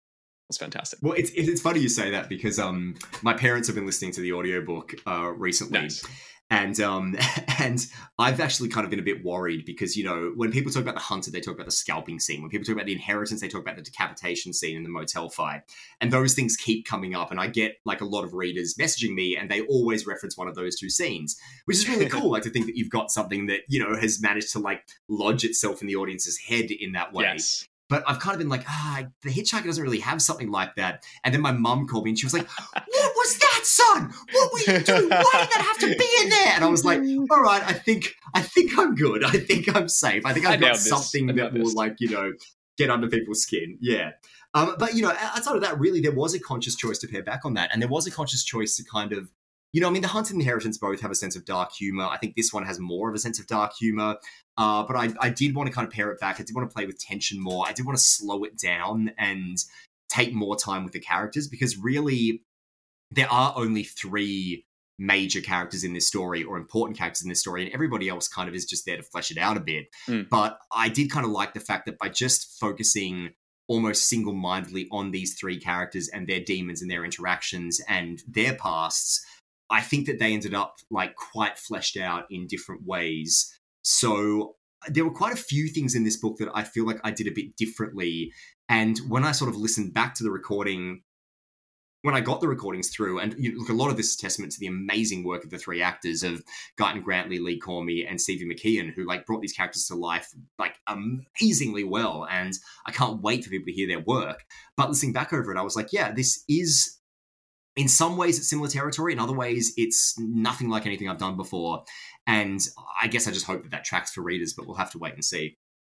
A: That's fantastic.
E: Well, it's it's funny you say that because um my parents have been listening to the audiobook uh recently.
A: Nice.
E: And um and I've actually kind of been a bit worried because, you know, when people talk about the Hunted, they talk about the scalping scene. When people talk about the inheritance, they talk about the decapitation scene in the motel fight. And those things keep coming up. And I get like a lot of readers messaging me and they always reference one of those two scenes, which is really cool. Like to think that you've got something that, you know, has managed to like lodge itself in the audience's head in that way.
A: Yes.
E: But I've kind of been like, ah, the Hitchhiker doesn't really have something like that. And then my mum called me and she was like, what was that, son? What were you doing? Why did that have to be in there? And I was like, all right, I think I think I'm good. I think I'm safe. I think I've
A: I
E: got
A: nailed this.
E: something
A: I
E: that
A: nailed
E: will
A: this.
E: like, you know, get under people's skin. Yeah. Um, but, you know, outside of that, really, there was a conscious choice to pare back on that. And there was a conscious choice to kind of, you know, I mean, The Hunted and Inheritance both have a sense of dark humor. I think this one has more of a sense of dark humor. Uh, but I, I did want to kind of pare it back. I did want to play with tension more. I did want to slow it down and take more time with the characters because really there are only three major characters in this story or important characters in this story, and everybody else kind of is just there to flesh it out a bit.
A: Mm.
E: But I did kind of like the fact that by just focusing almost single-mindedly on these three characters and their demons and their interactions and their pasts, I think that they ended up like quite fleshed out in different ways. So there were quite a few things in this book that I feel like I did a bit differently. And when I sort of listened back to the recording, when I got the recordings through, and you look, a lot of this is testament to the amazing work of the three actors of Guyton Grantley, Lee Cormie, and Stevie McKeon, who like brought these characters to life like amazingly well. And I can't wait for people to hear their work. But listening back over it, I was like, yeah, this is, in some ways it's similar territory. In other ways, it's nothing like anything I've done before. And I guess I just hope that that tracks for readers, but we'll have to wait and see.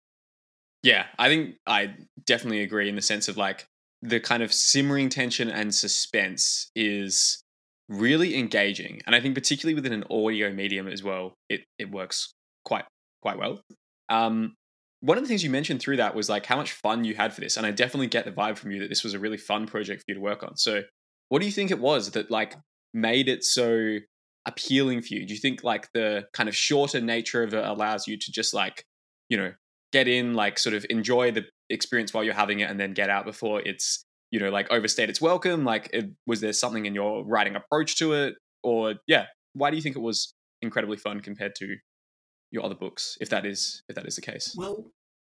A: Yeah, I think I definitely agree in the sense of like the kind of simmering tension and suspense is really engaging. And I think particularly within an audio medium as well, it, it works quite, quite well. Um, one of the things you mentioned through that was like how much fun you had for this. And I definitely get the vibe from you that this was a really fun project for you to work on. So what do you think it was that like made it so appealing for you? Do you think like the kind of shorter nature of it allows you to just like, you know, get in, like sort of enjoy the experience while you're having it and then get out before it's, you know, like overstayed its welcome? Like, it, was there something in your writing approach to it? Or yeah, why do you think it was incredibly fun compared to your other books, if that is if that is the case?
E: Well,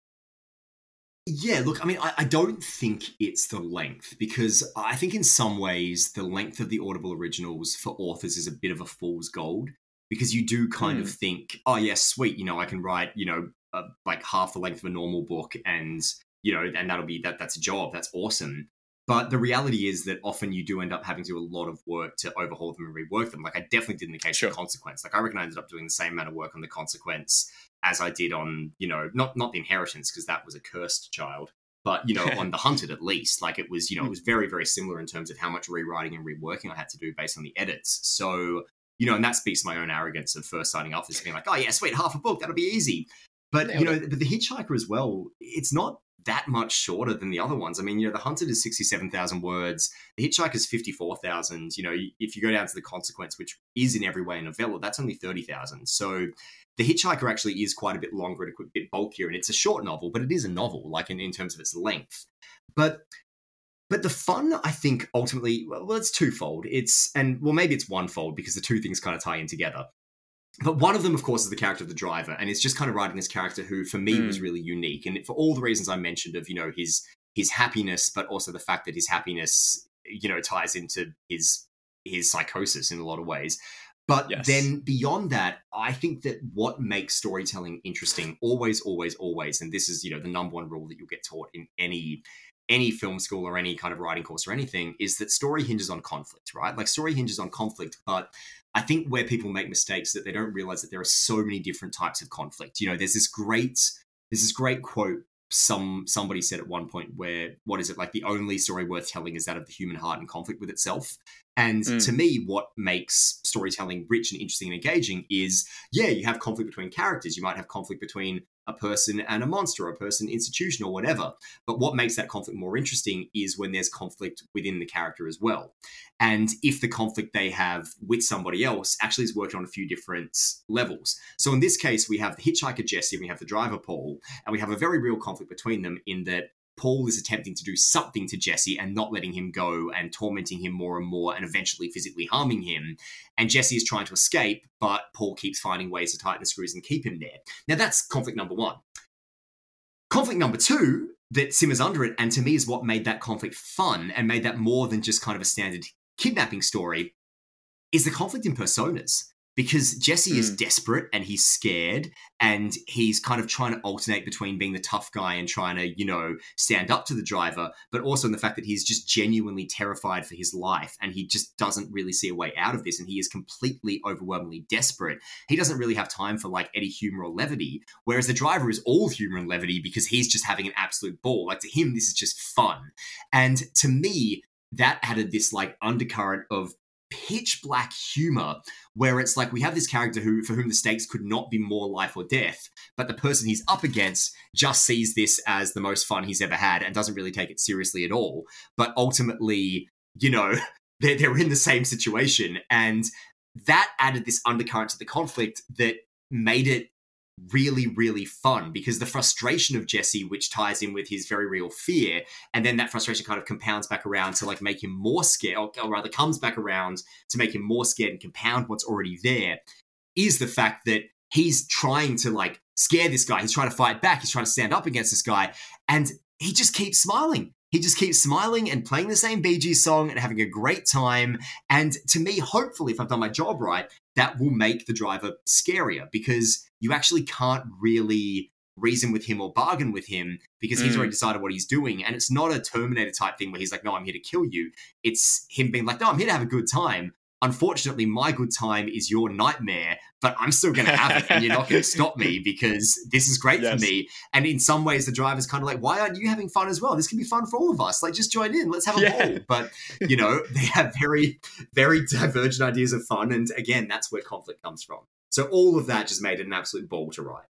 E: yeah, look, I mean, I, I don't think it's the length, because I think in some ways the length of the Audible originals for authors is a bit of a fool's gold, because you do kind
A: Mm.
E: of think, oh, yeah, sweet, you know, I can write, you know, uh, like half the length of a normal book and, you know, and that'll be, that. that's a job, that's awesome. But the reality is that often you do end up having to do a lot of work to overhaul them and rework them. Like I definitely did in the case
A: Sure.
E: of Consequence. Like I reckon I ended up doing the same amount of work on the Consequence as I did on, you know, not not the Inheritance, because that was a cursed child, but, you know, on The Hunted at least. Like it was, you know, it was very, very similar in terms of how much rewriting and reworking I had to do based on the edits. So, you know, and that speaks to my own arrogance of first signing up, this being like, oh yeah, sweet, half a book, that'll be easy. But,
A: Nailed
E: you know,
A: it.
E: but The Hitchhiker as well, it's not that much shorter than the other ones. I mean, you know, The Hunted is sixty-seven thousand words. The Hitchhiker is fifty-four thousand. You know, if you go down to The Consequence, which is in every way a novella, that's only thirty thousand. So The Hitchhiker actually is quite a bit longer and a bit bulkier, and it's a short novel, but it is a novel, like in, in terms of its length. But but the fun, I think, ultimately, well, it's twofold. It's, and well, maybe it's onefold, because the two things kind of tie in together. But one of them, of course, is the character of the driver, and it's just kind of writing this character who, for me,
A: Mm.
E: was really unique, and for all the reasons I mentioned of, you know, his his happiness, but also the fact that his happiness, you know, ties into his his psychosis in a lot of ways. But
A: Yes.
E: then beyond that, I think that what makes storytelling interesting, always, always, always, and this is, you know, the number one rule that you'll get taught in any any film school or any kind of writing course or anything, is that story hinges on conflict, right? Like story hinges on conflict, but I think where people make mistakes that they don't realize that there are so many different types of conflict. You know, there's this great, there's this great quote some somebody said at one point where, what is it, like the only story worth telling is that of the human heart in conflict with itself. And
A: Mm.
E: to me, what makes storytelling rich and interesting and engaging is, yeah, you have conflict between characters. You might have conflict between a person and a monster, or a person, institution, or whatever. But what makes that conflict more interesting is when there's conflict within the character as well. And if the conflict they have with somebody else actually is working on a few different levels. So in this case, we have the hitchhiker Jesse, and we have the driver Paul, and we have a very real conflict between them in that Paul is attempting to do something to Jesse and not letting him go and tormenting him more and more and eventually physically harming him. And Jesse is trying to escape, but Paul keeps finding ways to tighten the screws and keep him there. Now, that's conflict number one. Conflict number two that simmers under it, and to me is what made that conflict fun and made that more than just kind of a standard kidnapping story, is the conflict in personas. Because Jesse mm. is desperate and he's scared and he's kind of trying to alternate between being the tough guy and trying to, you know, stand up to the driver, but also in the fact that he's just genuinely terrified for his life and he just doesn't really see a way out of this and he is completely overwhelmingly desperate. He doesn't really have time for like any humor or levity, whereas the driver is all humor and levity because he's just having an absolute ball. Like to him, this is just fun. And to me, that added this like undercurrent of pitch black humor where it's like we have this character who for whom the stakes could not be more life or death, but the person he's up against just sees this as the most fun he's ever had and doesn't really take it seriously at all. But ultimately, you know, they're, they're in the same situation. And that added this undercurrent to the conflict that made it really, really fun because the frustration of Jesse, which ties in with his very real fear, and then that frustration kind of compounds back around to like make him more scared, or, or rather comes back around to make him more scared and compound what's already there, is the fact that he's trying to like scare this guy. He's trying to fight back. He's trying to stand up against this guy. And he just keeps smiling. He just keeps smiling and playing the same Bee Gees song and having a great time. And to me, hopefully, if I've done my job right, that will make the driver scarier because you actually can't really reason with him or bargain with him because he's mm. already decided what he's doing. And it's not a Terminator type thing where he's like, no, I'm here to kill you. It's him being like, no, I'm here to have a good time. Unfortunately, my good time is your nightmare, but I'm still going to have it and you're not going to stop me because this is great yes. for me. And in some ways, the driver's kind of like, why aren't you having fun as well? This can be fun for all of us. Like, just join in. Let's have a yeah. ball. But, you know, they have very, very divergent ideas of fun. And again, that's where conflict comes from. So all of that just made it an absolute ball to write.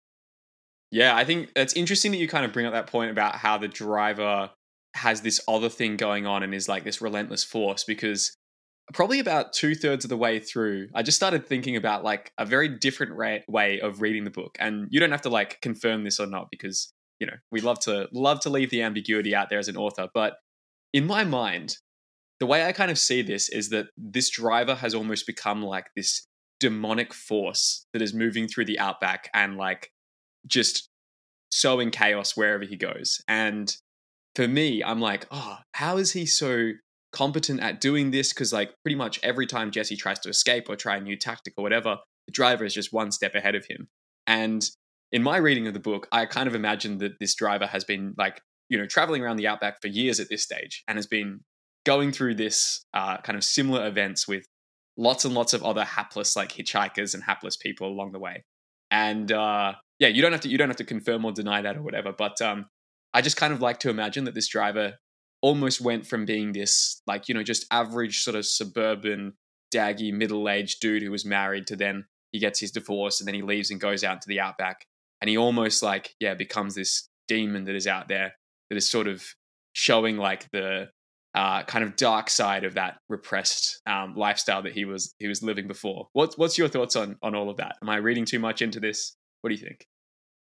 A: Yeah, I think it's interesting that you kind of bring up that point about how the driver has this other thing going on and is like this relentless force because probably about two thirds of the way through, I just started thinking about like a very different ra- way of reading the book. And you don't have to like confirm this or not because, you know, we love to love to leave the ambiguity out there as an author. But in my mind, the way I kind of see this is that this driver has almost become like this demonic force that is moving through the outback and like just sowing chaos wherever he goes. And for me, I'm like, oh, how is he so competent at doing this? Because like pretty much every time Jesse tries to escape or try a new tactic or whatever, the driver is just one step ahead of him. And in my reading of the book, I kind of imagined that this driver has been like, you know, traveling around the outback for years at this stage and has been going through this uh, kind of similar events with lots and lots of other hapless like hitchhikers and hapless people along the way. And uh, yeah, you don't have to you don't have to confirm or deny that or whatever. But um, I just kind of like to imagine that this driver almost went from being this like, you know, just average sort of suburban, daggy, middle-aged dude who was married to then he gets his divorce and then he leaves and goes out into the outback. And he almost like, yeah, becomes this demon that is out there that is sort of showing like the uh, kind of dark side of that repressed um, lifestyle that he was he was living before. What's what's your thoughts on on all of that? Am I reading too much into this? What do you think?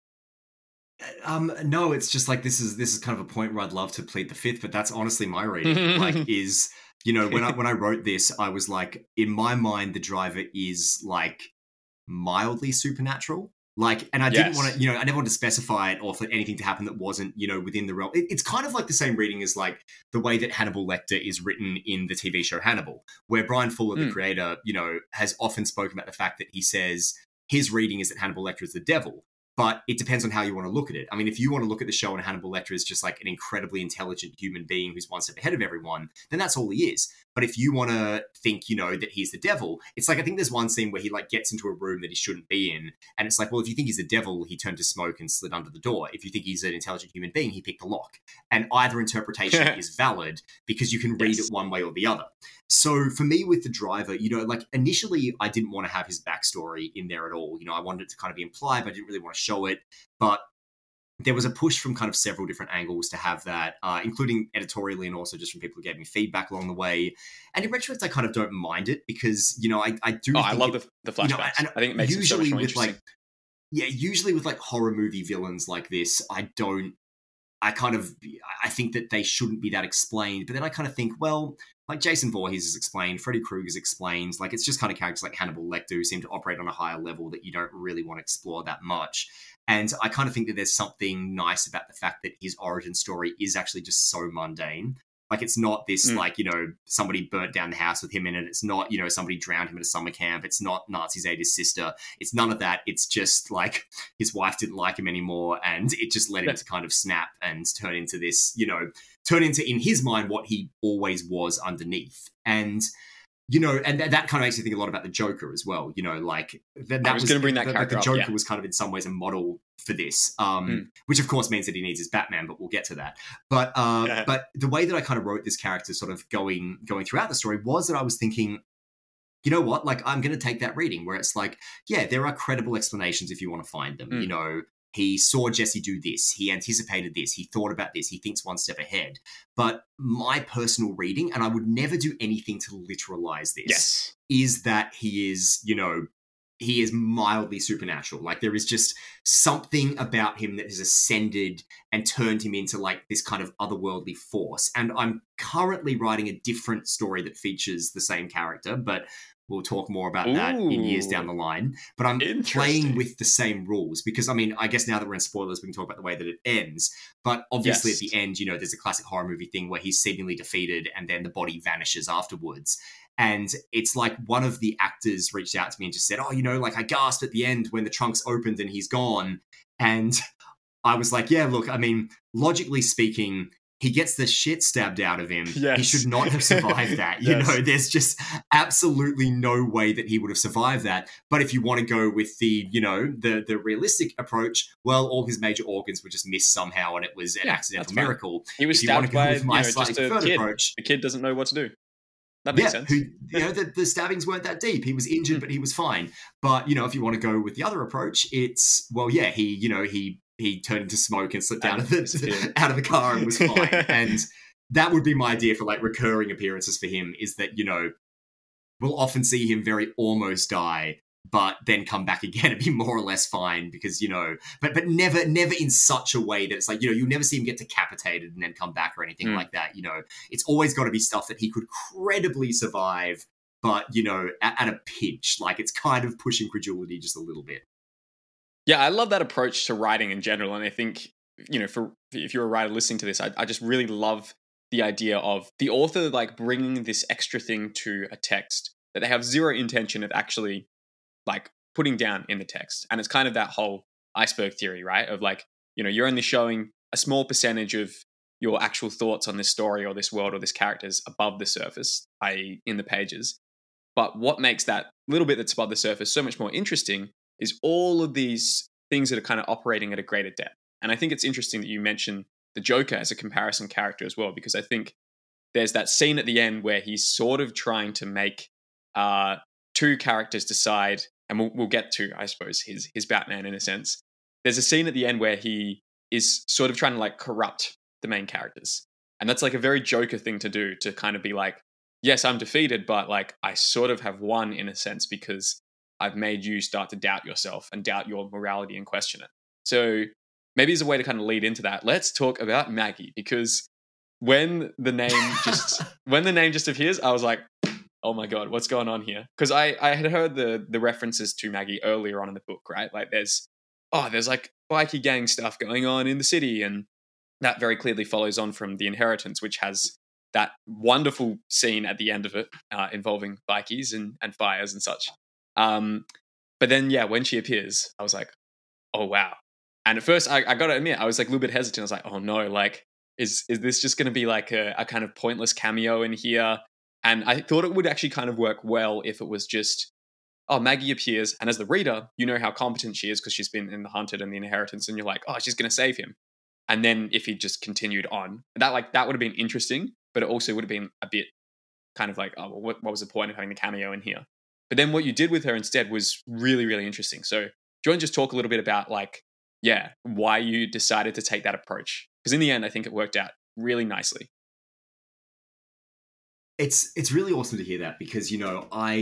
E: Um, no, it's just like this is this is kind of a point where I'd love to plead the fifth, but that's honestly my reading. like, is you know when I when I wrote this, I was like, in my mind, the driver is like mildly supernatural. Like, and I yes. didn't want to, you know, I never wanted to specify it or for anything to happen that wasn't, you know, within the realm. It, it's kind of like the same reading as like the way that Hannibal Lecter is written in the T V show Hannibal, where Brian Fuller, mm. the creator, you know, has often spoken about the fact that he says his reading is that Hannibal Lecter is the devil. But it depends on how you want to look at it. I mean, if you want to look at the show and Hannibal Lecter is just like an incredibly intelligent human being who's one step ahead of everyone, then that's all he is. But if you want to think, you know, that he's the devil, it's like, I think there's one scene where he like gets into a room that he shouldn't be in. And it's like, well, if you think he's the devil, he turned to smoke and slid under the door. If you think he's an intelligent human being, he picked the lock. And either interpretation is valid because you can read yes. it one way or the other. So for me with the driver, you know, like initially I didn't want to have his backstory in there at all. You know, I wanted it to kind of be implied, but I didn't really want to show it. But there was a push from kind of several different angles to have that, uh, including editorially and also just from people who gave me feedback along the way. And in retrospect, I kind of don't mind it because, you know, I, I do.
A: Oh,
E: think
A: I love
E: it,
A: the, the flashbacks. You know, and I think it makes
E: usually
A: it so much more
E: with like, yeah, usually with like horror movie villains like this, I don't I kind of, I think that they shouldn't be that explained. But then I kind of think, well, like Jason Voorhees is explained, Freddy Krueger's explained. Like, it's just kind of characters like Hannibal Lecter who seem to operate on a higher level that you don't really want to explore that much. And I kind of think that there's something nice about the fact that his origin story is actually just so mundane. Like, it's not this, mm. like, you know, somebody burnt down the house with him in it. It's not, you know, somebody drowned him at a summer camp. It's not Nazis ate his sister. It's none of that. It's just, like, his wife didn't like him anymore, and it just led him to kind of snap and turn into this, you know, turn into, in his mind, what he always was underneath. And, you know, and th- that kind of makes me think a lot about the Joker as well. You know, like, th- that
A: I was,
E: was
A: going to bring that
E: th-
A: character
E: The Joker
A: up, yeah.
E: was kind of in some ways a model for this, um,
A: mm.
E: which of course means that he needs his Batman, but we'll get to that. But uh,
A: yeah.
E: but the way that I kind of wrote this character sort of going going throughout the story was that I was thinking, you know what, like, I'm going to take that reading where it's like, yeah, there are credible explanations if you want to find them. Mm. You know, he saw Jesse do this, he anticipated this, he thought about this, he thinks one step ahead. But my personal reading, and I would never do anything to literalize this,
A: yes.
E: is that he is, you know, he is mildly supernatural. Like, there is just something about him that has ascended and turned him into, like, this kind of otherworldly force. And I'm currently writing a different story that features the same character, but we'll talk more about that
A: Ooh,
E: in years down the line. But I'm playing with the same rules because, I mean, I guess now that we're in spoilers, we can talk about the way that it ends. But obviously
A: yes.
E: at the end, you know, there's a classic horror movie thing where he's seemingly defeated and then the body vanishes afterwards. And it's like one of the actors reached out to me and just said, oh, you know, like, I gasped at the end when the trunks opened and he's gone. And I was like, yeah, look, I mean, logically speaking, he gets the shit stabbed out of him.
A: Yes.
E: He should not have survived that. You
A: yes.
E: know, there's just absolutely no way that he would have survived that. But if you want to go with the, you know, the the realistic approach, well, all his major organs were just missed somehow and it was an
A: yeah,
E: accidental miracle.
A: He was
E: if
A: stabbed by,
E: with my
A: you know, just a kid. Approach, the kid doesn't know what to do. That makes
E: yeah,
A: sense.
E: Who, you know, the, the stabbings weren't that deep. He was injured, but he was fine. But, you know, if you want to go with the other approach, it's, well, yeah, he, you know, he he turned into smoke and slipped out of the out of the car and was fine. And that would be my idea for, like, recurring appearances for him, is that, you know, we'll often see him very almost die, but then come back again and be more or less fine because, you know, but but never never in such a way that it's like, you know, you'll never see him get decapitated and then come back or anything mm. like that. You know, it's always got to be stuff that he could credibly survive, but, you know, at, at a pinch. Like, it's kind of pushing credulity just a little bit.
A: Yeah, I love that approach to writing in general. And I think, you know, for if you're a writer listening to this, I, I just really love the idea of the author, like, bringing this extra thing to a text that they have zero intention of actually, like, putting down in the text. And it's kind of that whole iceberg theory, right? Of, like, you know, you're only showing a small percentage of your actual thoughts on this story or this world or this characters above the surface, that is in the pages. But what makes that little bit that's above the surface so much more interesting is all of these things that are kind of operating at a greater depth. And I think it's interesting that you mention the Joker as a comparison character as well, because I think there's that scene at the end where he's sort of trying to make uh, two characters decide, and we'll, we'll get to, I suppose, his his Batman in a sense. There's a scene at the end where he is sort of trying to, like, corrupt the main characters. And that's, like, a very Joker thing to do, to kind of be like, yes, I'm defeated, but, like, I sort of have won in a sense because I've made you start to doubt yourself and doubt your morality and question it. So maybe as a way to kind of lead into that, let's talk about Maggie, because when the name just when the name just appears, I was like, oh my God, what's going on here? Because I, I had heard the the references to Maggie earlier on in the book, right? Like there's, oh, there's like bikie gang stuff going on in the city. And that very clearly follows on from The Inheritance, which has that wonderful scene at the end of it uh, involving bikies and, and fires and such. Um, but then, yeah, when she appears, I was like, oh, wow. And at first, I, I got to admit, I was like a little bit hesitant. I was like, oh, no, like, is is this just going to be like a, a kind of pointless cameo in here? And I thought it would actually kind of work well if it was just, oh, Maggie appears. And as the reader, you know how competent she is because she's been in The Hunted and The Inheritance. And you're like, oh, she's going to save him. And then if he just continued on, that like that would have been interesting, but it also would have been a bit kind of like, oh, well, what, what was the point of having the cameo in here? But then what you did with her instead was really, really interesting. So do you want to just talk a little bit about, like, yeah, why you decided to take that approach? Because in the end, I think it worked out really nicely.
E: It's it's really awesome to hear that because, you know, I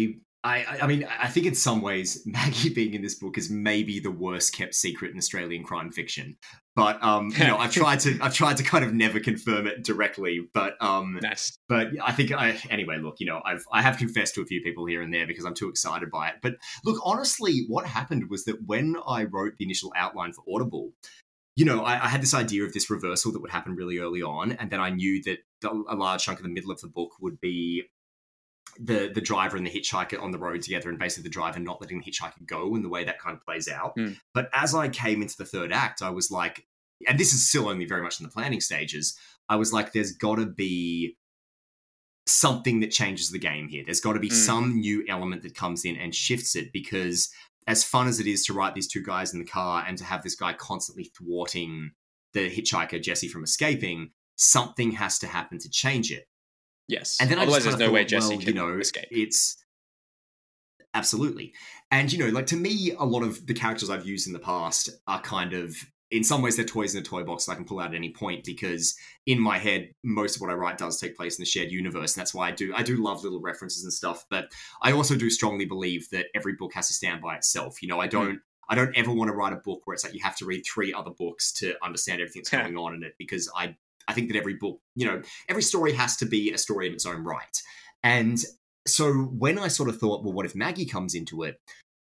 E: I, I mean, I think in some ways, Maggie being in this book is maybe the worst kept secret in Australian crime fiction. But um, you know, I've tried to, I've tried to kind of never confirm it directly. But um,
A: nice.
E: But I think, I anyway. Look, you know, I've I have confessed to a few people here and there because I'm too excited by it. But look, honestly, what happened was that when I wrote the initial outline for Audible, you know, I, I had this idea of this reversal that would happen really early on, and then I knew that the, a large chunk of the middle of the book would be the the driver and the hitchhiker on the road together, and basically the driver not letting the hitchhiker go, and the way that kind of plays out.
A: Mm.
E: But as I came into the third act, I was like, and this is still only very much in the planning stages, I was like, there's got to be something that changes the game here. There's got to be mm. some new element that comes in and shifts it, because as fun as it is to write these two guys in the car and to have this guy constantly thwarting the hitchhiker, Jesse, from escaping, something has to happen to change it.
A: Yes.
E: And then
A: Otherwise,
E: I just
A: there's no
E: thought,
A: way Jesse
E: well,
A: can
E: you know,
A: escape.
E: It's absolutely. And, you know, like to me, a lot of the characters I've used in the past are kind of, in some ways, they're toys in a toy box that I can pull out at any point, because in my head, most of what I write does take place in the shared universe. And that's why I do, I do love little references and stuff. But I also do strongly believe that every book has to stand by itself. You know, I don't, mm. I don't ever want to write a book where it's like you have to read three other books to understand everything that's going on in it, because I I think that every book, you know, every story has to be a story in its own right. And so when I sort of thought, well, what if Maggie comes into it?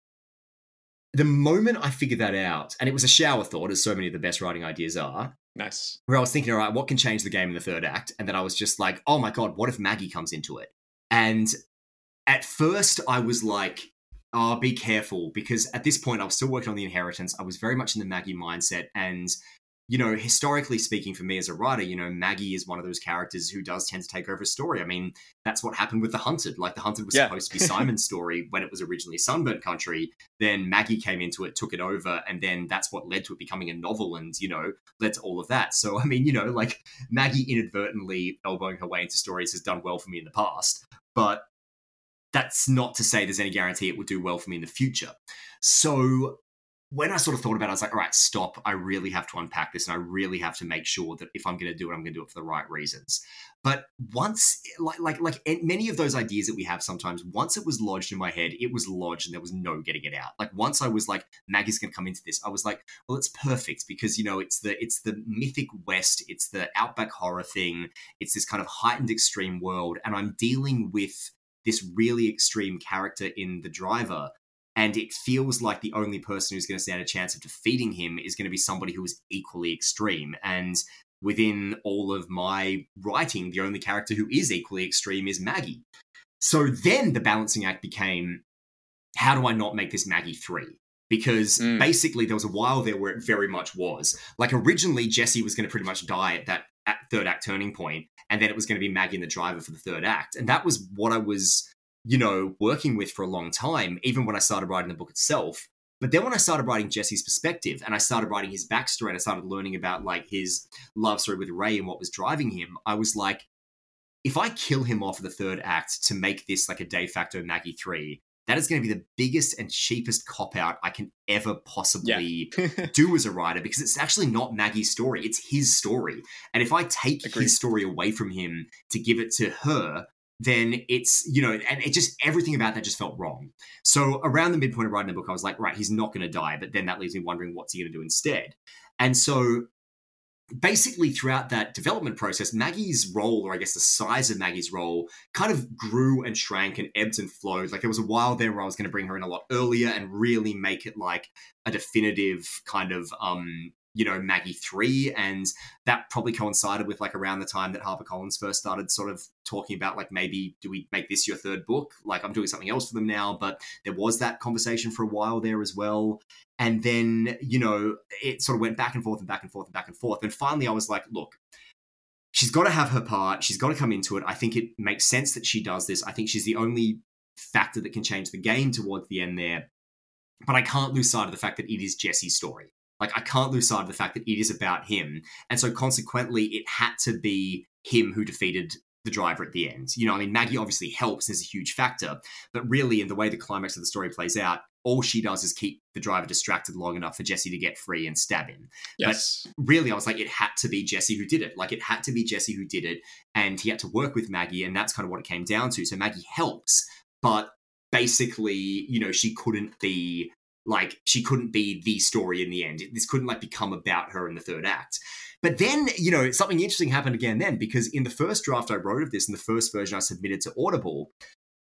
E: The moment I figured that out, and it was a shower thought, as so many of the best writing ideas are.
A: Nice.
E: Where I was thinking, all right, what can change the game in the third act? And then I was just like, oh my God, what if Maggie comes into it? And at first I was like, oh, be careful, because at this point I was still working on The Inheritance. I was very much in the Maggie mindset, and you know, historically speaking, for me as a writer, you know, Maggie is one of those characters who does tend to take over a story. I mean, that's what happened with The Hunted. Like, The Hunted was yeah. supposed to be Simon's story when it was originally Sunburnt Country. Then Maggie came into it, took it over, and then that's what led to it becoming a novel and, you know, led to all of that. So, I mean, you know, like, Maggie inadvertently elbowing her way into stories has done well for me in the past. But that's not to say there's any guarantee it would do well for me in the future. So when I sort of thought about it, I was like, all right, stop. I really have to unpack this, and I really have to make sure that if I'm going to do it, I'm going to do it for the right reasons. But once, like, like, like many of those ideas that we have sometimes, once it was lodged in my head, it was lodged and there was no getting it out. Like, once I was like, Maggie's going to come into this, I was like, well, it's perfect, because, you know, it's the, it's the mythic West, it's the outback horror thing, it's this kind of heightened extreme world, and I'm dealing with this really extreme character in the driver. And it feels like the only person who's going to stand a chance of defeating him is going to be somebody who is equally extreme. And within all of my writing, the only character who is equally extreme is Maggie. So then the balancing act became, how do I not make this Maggie three? Because mm. basically there was a while there where it very much was. Like, originally, Jesse was going to pretty much die at that at third act turning point, and then it was going to be Maggie and the driver for the third act. And that was what I was, you know, working with for a long time, even when I started writing the book itself. But then when I started writing Jesse's perspective, and I started writing his backstory, and I started learning about, like, his love story with Ray and what was driving him, I was like, if I kill him off of the third act to make this like a de facto Maggie three, that is going to be the biggest and cheapest cop-out I can ever possibly yeah. do as a writer, because it's actually not Maggie's story, it's his story. And if I take Agreed. his story away from him to give it to her, then it's, you know, and it just, everything about that just felt wrong. So around the midpoint of writing the book, I was like, right, he's not going to die, but then that leaves me wondering, what's he going to do instead? And so basically throughout that development process, Maggie's role, or I guess the size of Maggie's role, kind of grew and shrank and ebbed and flowed. Like, there was a while there where I was going to bring her in a lot earlier and really make it like a definitive kind of, um, you know, Maggie three, and that probably coincided with like around the time that HarperCollins first started sort of talking about, like, maybe do we make this your third book? Like, I'm doing something else for them now, but there was that conversation for a while there as well. And then, you know, it sort of went back and forth and back and forth and back and forth. And finally I was like, look, she's got to have her part. She's got to come into it. I think it makes sense that she does this. I think she's the only factor that can change the game towards the end there. But I can't lose sight of the fact that it is Jesse's story. Like, I can't lose sight of the fact that it is about him. And so consequently, it had to be him who defeated the driver at the end. You know, I mean, Maggie obviously helps, there's a huge factor, but really in the way the climax of the story plays out, all she does is keep the driver distracted long enough for Jesse to get free and stab him.
A: Yes.
E: But really, I was like, it had to be Jesse who did it. Like, it had to be Jesse who did it, and he had to work with Maggie, and that's kind of what it came down to. So Maggie helps, but basically, you know, she couldn't be like, she couldn't be the story in the end. This couldn't like become about her in the third act. But then, you know, something interesting happened again then, because in the first draft I wrote of this, in the first version I submitted to Audible,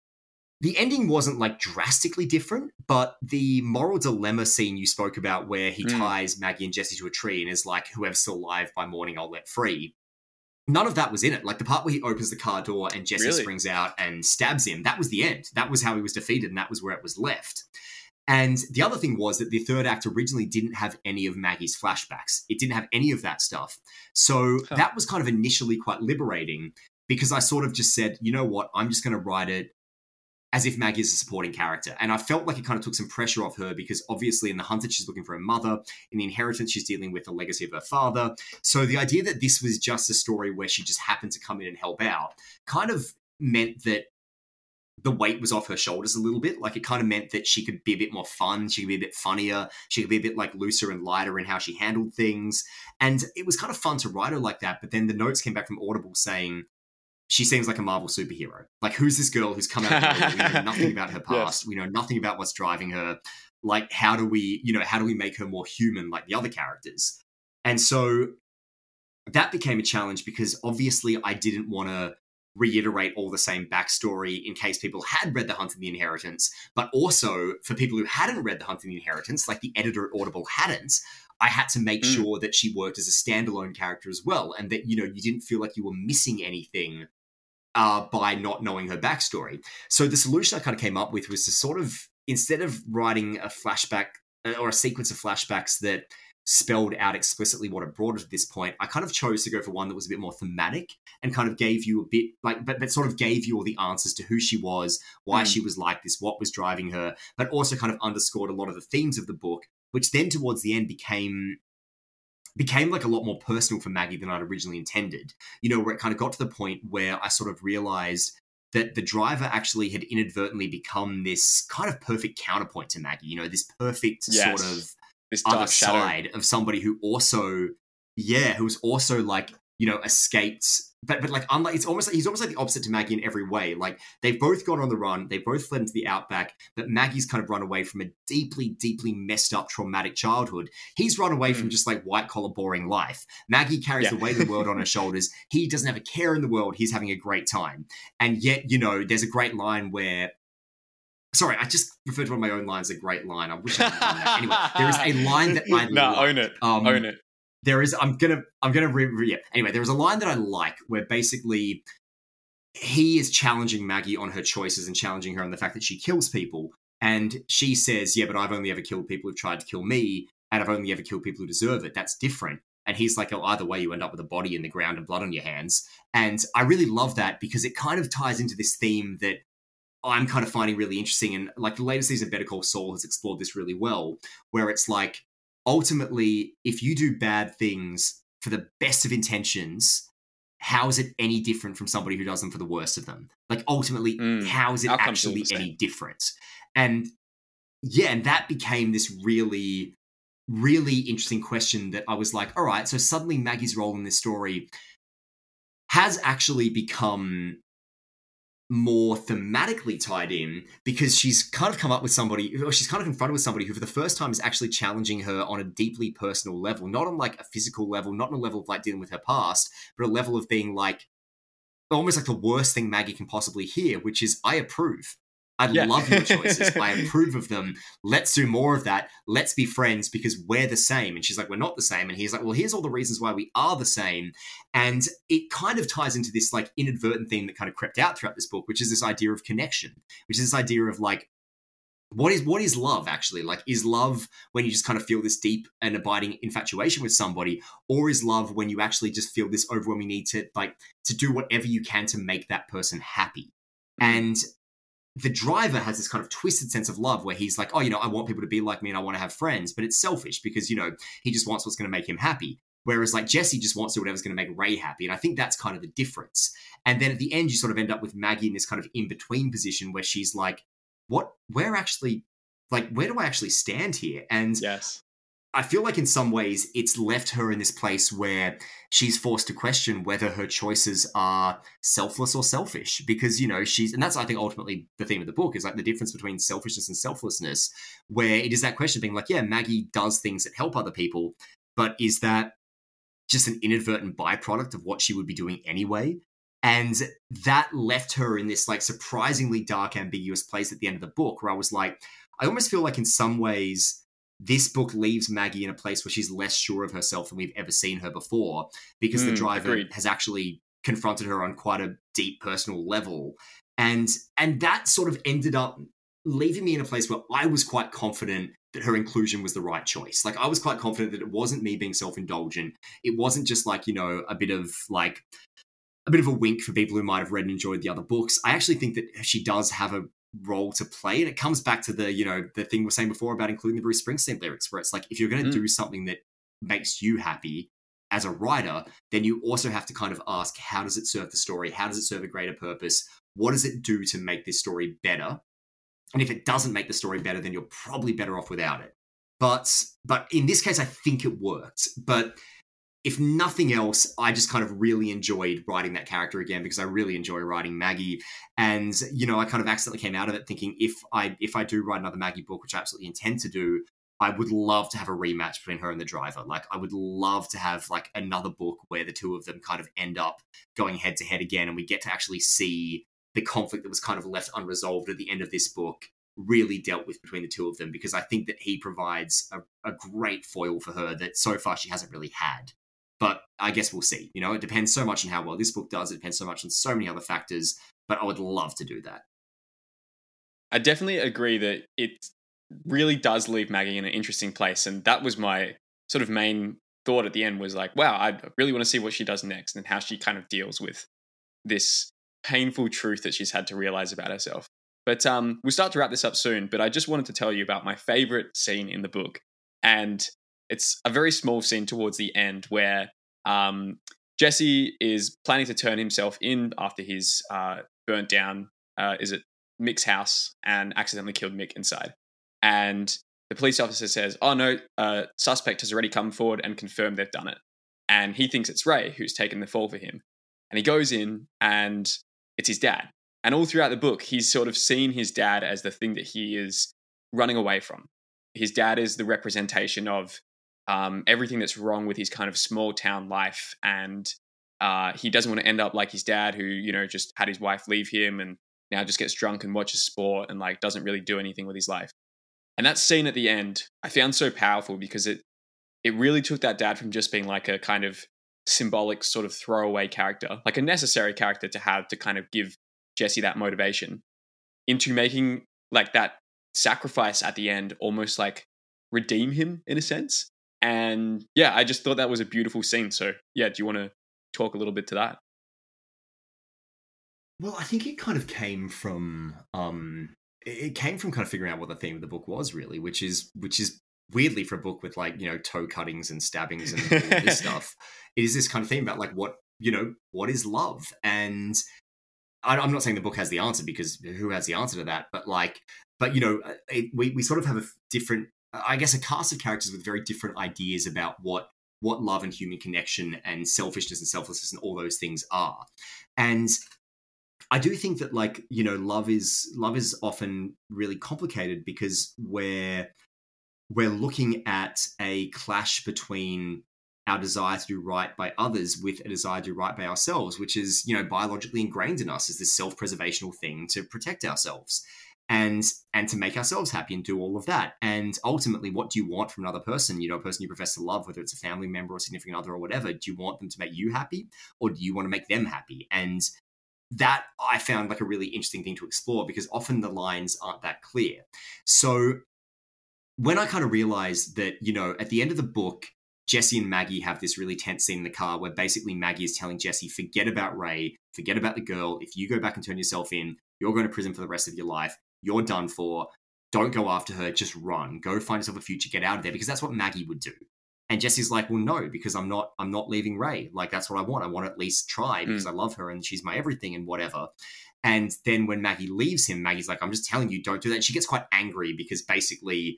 E: the ending wasn't like drastically different, but the moral dilemma scene you spoke about where he mm. ties Maggie and Jesse to a tree and is like, whoever's still alive by morning, I'll let free. None of that was in it. Like the part where he opens the car door and Jesse really? springs out and stabs him, that was the end. That was how he was defeated, and that was where it was left. And the other thing was that the third act originally didn't have any of Maggie's flashbacks. It didn't have any of that stuff. So huh. that was kind of initially quite liberating, because I sort of just said, you know what, I'm just going to write it as if Maggie is a supporting character. And I felt like it kind of took some pressure off her, because obviously in The Hunted, she's looking for her mother. In The Inheritance, she's dealing with the legacy of her father. So the idea that this was just a story where she just happened to come in and help out kind of meant that the weight was off her shoulders a little bit. Like it kind of meant that she could be a bit more fun. She could be a bit funnier. She could be a bit like looser and lighter in how she handled things. And it was kind of fun to write her like that. But then the notes came back from Audible saying, she seems like a Marvel superhero. Like, who's this girl who's come out of nowhere? We know nothing about her past. Yes. We know nothing about what's driving her. Like, how do we, you know, how do we make her more human like the other characters? And so that became a challenge, because obviously I didn't want to reiterate all the same backstory in case people had read The Hunt and the Inheritance, but also for people who hadn't read The Hunt and the Inheritance, like the editor at Audible hadn't, I had to make mm. sure that she worked as a standalone character as well, and that, you know, you didn't feel like you were missing anything uh, by not knowing her backstory. So the solution I kind of came up with was to sort of, instead of writing a flashback or a sequence of flashbacks that spelled out explicitly what it brought her to this point, I kind of chose to go for one that was a bit more thematic and kind of gave you a bit like, but, but sort of gave you all the answers to who she was, why mm. she was like this, what was driving her, but also kind of underscored a lot of the themes of the book, which then towards the end became became like a lot more personal for Maggie than I'd originally intended. You know, where it kind of got to the point where I sort of realized that the driver actually had inadvertently become this kind of perfect counterpoint to Maggie, you know, this perfect yes. sort of
A: this
E: other
A: dark
E: side
A: shadow.
E: Of somebody who also, yeah, who's also like, you know, escaped, but but like unlike, it's almost like he's almost like the opposite to Maggie in every way. Like they've both gone on the run, they both fled into the outback, but Maggie's kind of run away from a deeply, deeply messed up, traumatic childhood. He's run away mm. from just like white collar, boring life. Maggie carries yeah. the weight of the world on her shoulders. He doesn't have a care in the world. He's having a great time, and yet, you know, there's a great line where. Sorry, I just referred to one of my own lines as a great line. I wish I had done that. Anyway, there is a line that I
A: no,
E: like.
A: own it. Um, own it.
E: There is, I'm going to, I'm going to, re, re, yeah. Anyway, there is a line that I like where basically he is challenging Maggie on her choices and challenging her on the fact that she kills people. And she says, yeah, but I've only ever killed people who've tried to kill me, and I've only ever killed people who deserve it. That's different. And he's like, oh, either way, you end up with a body in the ground and blood on your hands. And I really love that, because it kind of ties into this theme that I'm kind of finding really interesting. And like the latest season of Better Call Saul has explored this really well, where it's like, ultimately, if you do bad things for the best of intentions, how is it any different from somebody who does them for the worst of them? Like ultimately, mm, how is it actually any different? And yeah, and that became this really, really interesting question that I was like, all right, so suddenly Maggie's role in this story has actually become more thematically tied in, because she's kind of come up with somebody, or she's kind of confronted with somebody who for the first time is actually challenging her on a deeply personal level, not on like a physical level, not on a level of like dealing with her past, but a level of being like, almost like the worst thing Maggie can possibly hear, which is, I approve. I yeah. love your choices. I approve of them. Let's do more of that. Let's be friends because we're the same. And she's like, we're not the same. And he's like, well, here's all the reasons why we are the same. And it kind of ties into this like inadvertent theme that kind of crept out throughout this book, which is this idea of connection, which is this idea of like, what is what is love actually? Like, is love when you just kind of feel this deep and abiding infatuation with somebody, or is love when you actually just feel this overwhelming need to like to do whatever you can to make that person happy? And the driver has this kind of twisted sense of love where he's like, oh, you know, I want people to be like me and I want to have friends, but it's selfish because, you know, he just wants what's going to make him happy. Whereas like Jesse just wants to do whatever's going to make Ray happy. And I think that's kind of the difference. And then at the end, you sort of end up with Maggie in this kind of in-between position where she's like, what, where actually, like, where do I actually stand here? And
A: yes.
E: I feel like in some ways it's left her in this place where she's forced to question whether her choices are selfless or selfish, because, you know, she's, and that's, I think, ultimately the theme of the book is like the difference between selfishness and selflessness, where it is that question being like, yeah, Maggie does things that help other people, but is that just an inadvertent byproduct of what she would be doing anyway? And that left her in this like surprisingly dark, ambiguous place at the end of the book, where I was like, I almost feel like in some ways this book leaves Maggie in a place where she's less sure of herself than we've ever seen her before, because mm, the driver agreed. has actually confronted her on quite a deep personal level. And and that sort of ended up leaving me in a place where I was quite confident that her inclusion was the right choice. Like, I was quite confident that it wasn't me being self-indulgent. It wasn't just like, you know, a bit of like, a bit of a wink for people who might have read and enjoyed the other books. I actually think that she does have a role to play, and it comes back to the, you know, the thing we were saying before about including the Bruce Springsteen lyrics, where it's like, if you're going to mm. do something that makes you happy as a writer, then you also have to kind of ask, how does it serve the story? How does it serve a greater purpose? What does it do to make this story better? And if it doesn't make the story better, then you're probably better off without it. But but in this case, I think it worked. But if nothing else, I just kind of really enjoyed writing that character again, because I really enjoy writing Maggie. And, you know, I kind of accidentally came out of it thinking, if I if I do write another Maggie book, which I absolutely intend to do, I would love to have a rematch between her and the driver. Like, I would love to have like another book where the two of them kind of end up going head to head again, and we get to actually see the conflict that was kind of left unresolved at the end of this book really dealt with between the two of them, because I think that he provides a, a great foil for her that so far she hasn't really had. But I guess we'll see. You know, it depends so much on how well this book does. It depends so much on so many other factors, but I would love to do that.
A: I definitely agree that it really does leave Maggie in an interesting place. And that was my sort of main thought at the end, was like, wow, I really want to see what she does next and how she kind of deals with this painful truth that she's had to realize about herself. But um, we'll start to wrap this up soon, but I just wanted to tell you about my favorite scene in the book. And it's a very small scene towards the end where um, Jesse is planning to turn himself in after he's uh, burnt down, uh, is it Mick's house, and accidentally killed Mick inside. And the police officer says, oh no, uh, suspect has already come forward and confirmed they've done it. And he thinks it's Ray who's taken the fall for him. And he goes in and it's his dad. And all throughout the book, he's sort of seen his dad as the thing that he is running away from. His dad is the representation of um, everything that's wrong with his kind of small town life. And uh, he doesn't want to end up like his dad, who, you know, just had his wife leave him and now just gets drunk and watches sport and like doesn't really do anything with his life. And that scene at the end, I found so powerful, because it it really took that dad from just being like a kind of symbolic sort of throwaway character, like a necessary character to have to kind of give Jesse that motivation, into making like that sacrifice at the end almost like redeem him in a sense. And yeah, I just thought that was a beautiful scene. So yeah, do you want to talk a little bit to that?
E: Well, I think it kind of came from um it came from kind of figuring out what the theme of the book was, really, which is which is weirdly, for a book with like, you know, toe cuttings and stabbings and all this stuff, it is this kind of theme about like what, you know, what is love? And I'm not saying the book has the answer, because who has the answer to that? But like, but you know, it, we we sort of have a different, I guess, a cast of characters with very different ideas about what what love and human connection and selfishness and selflessness and all those things are. And I do think that, like, you know, love is love is often really complicated, because we're we're looking at a clash between our desire to do right by others with a desire to do right by ourselves, which is, you know, biologically ingrained in us as this self-preservational thing to protect ourselves and and to make ourselves happy and do all of that. And ultimately, what do you want from another person? You know, a person you profess to love, whether it's a family member or significant other or whatever, do you want them to make you happy, or do you want to make them happy? And that I found like a really interesting thing to explore, because often the lines aren't that clear. So when I kind of realized that, you know, at the end of the book, Jesse and Maggie have this really tense scene in the car where basically Maggie is telling Jesse, forget about Ray, forget about the girl. If you go back and turn yourself in, you're going to prison for the rest of your life. You're done for. Don't go after her. Just run. Go find yourself a future. Get out of there, because that's what Maggie would do. And Jesse's like, well, no, because I'm not, I'm not leaving Ray. Like, that's what I want. I want to at least try, because mm. I love her and she's my everything and whatever. And then when Maggie leaves him, Maggie's like, I'm just telling you, don't do that. And she gets quite angry, because basically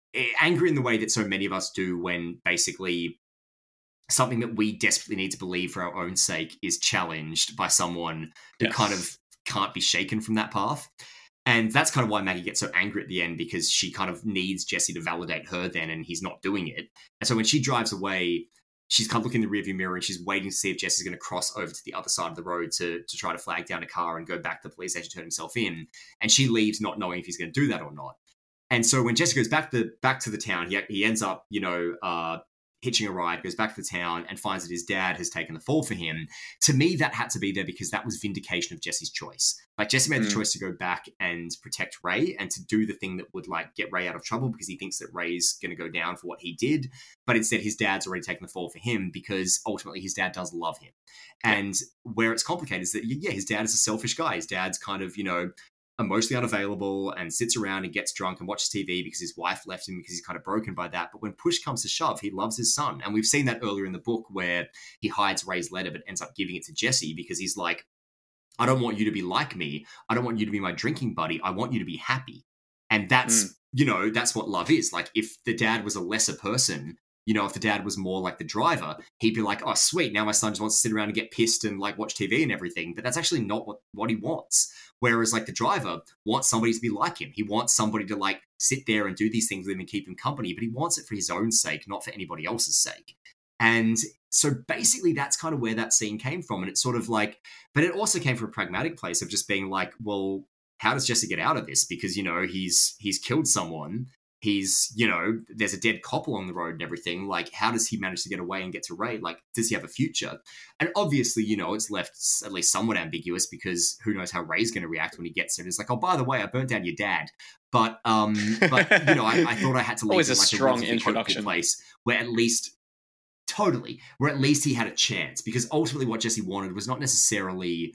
E: angry in the way that so many of us do when basically something that we desperately need to believe for our own sake is challenged by someone who
A: Yes.
E: kind of can't be shaken from that path. And that's kind of why Maggie gets so angry at the end, because she kind of needs Jesse to validate her then, and he's not doing it. And so when she drives away, she's kind of looking in the rearview mirror and she's waiting to see if Jesse's going to cross over to the other side of the road to, to try to flag down a car and go back to the police station, turn himself in. And she leaves not knowing if he's going to do that or not. And so when Jesse goes back to, back to the town, he, he ends up, you know, uh, hitching a ride, goes back to the town and finds that his dad has taken the fall for him. To me, that had to be there because that was vindication of Jesse's choice. Like, Jesse made the
A: Mm.
E: choice to go back and protect Ray and to do the thing that would, like, get Ray out of trouble because he thinks that Ray's going to go down for what he did. But instead, his dad's already taken the fall for him because ultimately his dad does love him. And where it's complicated is that, yeah, his dad is a selfish guy. His dad's kind of, you know, emotionally unavailable and sits around and gets drunk and watches T V because his wife left him because he's kind of broken by that. But when push comes to shove, he loves his son. And we've seen that earlier in the book where he hides Ray's letter but ends up giving it to Jesse because he's like, I don't want you to be like me. I don't want you to be my drinking buddy. I want you to be happy. And that's,
A: Mm.
E: you know, that's what love is. Like, if the dad was a lesser person, you know, if the dad was more like the driver, he'd be like, oh, sweet, now my son just wants to sit around and get pissed and, like, watch T V and everything. But that's actually not what, what he wants. Whereas, like, the driver wants somebody to be like him. He wants somebody to, like, sit there and do these things with him and keep him company. But he wants it for his own sake, not for anybody else's sake. And so basically that's kind of where that scene came from. And it's sort of like, but it also came from a pragmatic place of just being like, well, how does Jesse get out of this? Because, you know, he's he's killed someone. He's, you know, there's a dead cop along the road and everything. Like, how does he manage to get away and get to Ray? Like, does he have a future? And obviously, you know, it's left at least somewhat ambiguous because who knows how Ray's going to react when he gets there. And it's like, oh, by the way, I burnt down your dad. But, um, but you know, I, I thought I had to leave
A: Always
E: it
A: a
E: like
A: strong
E: a relatively hopeful
A: introduction.
E: place where at least, totally, where at least he had a chance. Because ultimately what Jesse wanted was not necessarily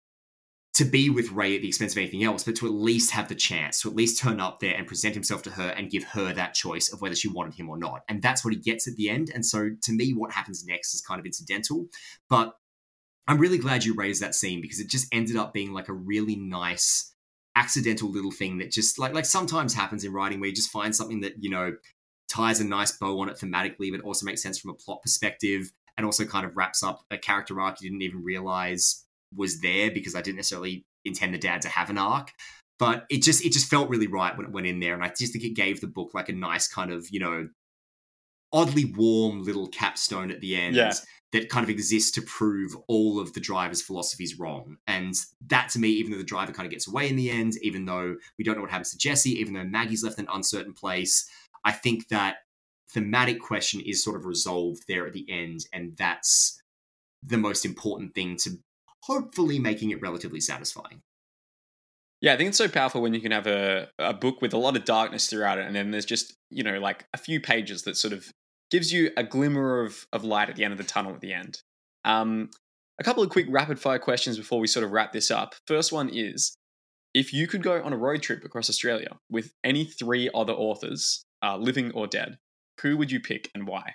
E: to be with Ray at the expense of anything else, but to at least have the chance, to at least turn up there and present himself to her and give her that choice of whether she wanted him or not. And that's what he gets at the end. And so to me, what happens next is kind of incidental. But I'm really glad you raised that scene because it just ended up being like a really nice, accidental little thing that just like, like sometimes happens in writing where you just find something that, you know, ties a nice bow on it thematically, but also makes sense from a plot perspective and also kind of wraps up a character arc you didn't even realize was there because I didn't necessarily intend the dad to have an arc, but it just it just felt really right when it went in there, and I just think it gave the book like a nice kind of, you know, oddly warm little capstone at the end
A: Yeah.
E: that kind of exists to prove all of the driver's philosophies wrong. And that to me, even though the driver kind of gets away in the end, even though we don't know what happens to Jesse, even though Maggie's left in an uncertain place, I think that thematic question is sort of resolved there at the end, and that's the most important thing to hopefully making it relatively satisfying.
A: Yeah, I think it's so powerful when you can have a, a book with a lot of darkness throughout it, and then there's just, you know, like a few pages that sort of gives you a glimmer of, of light at the end of the tunnel at the end. Um, a couple of quick rapid fire questions before we sort of wrap this up. First one is, if you could go on a road trip across Australia with any three other authors, uh, living or dead, who would you pick and why?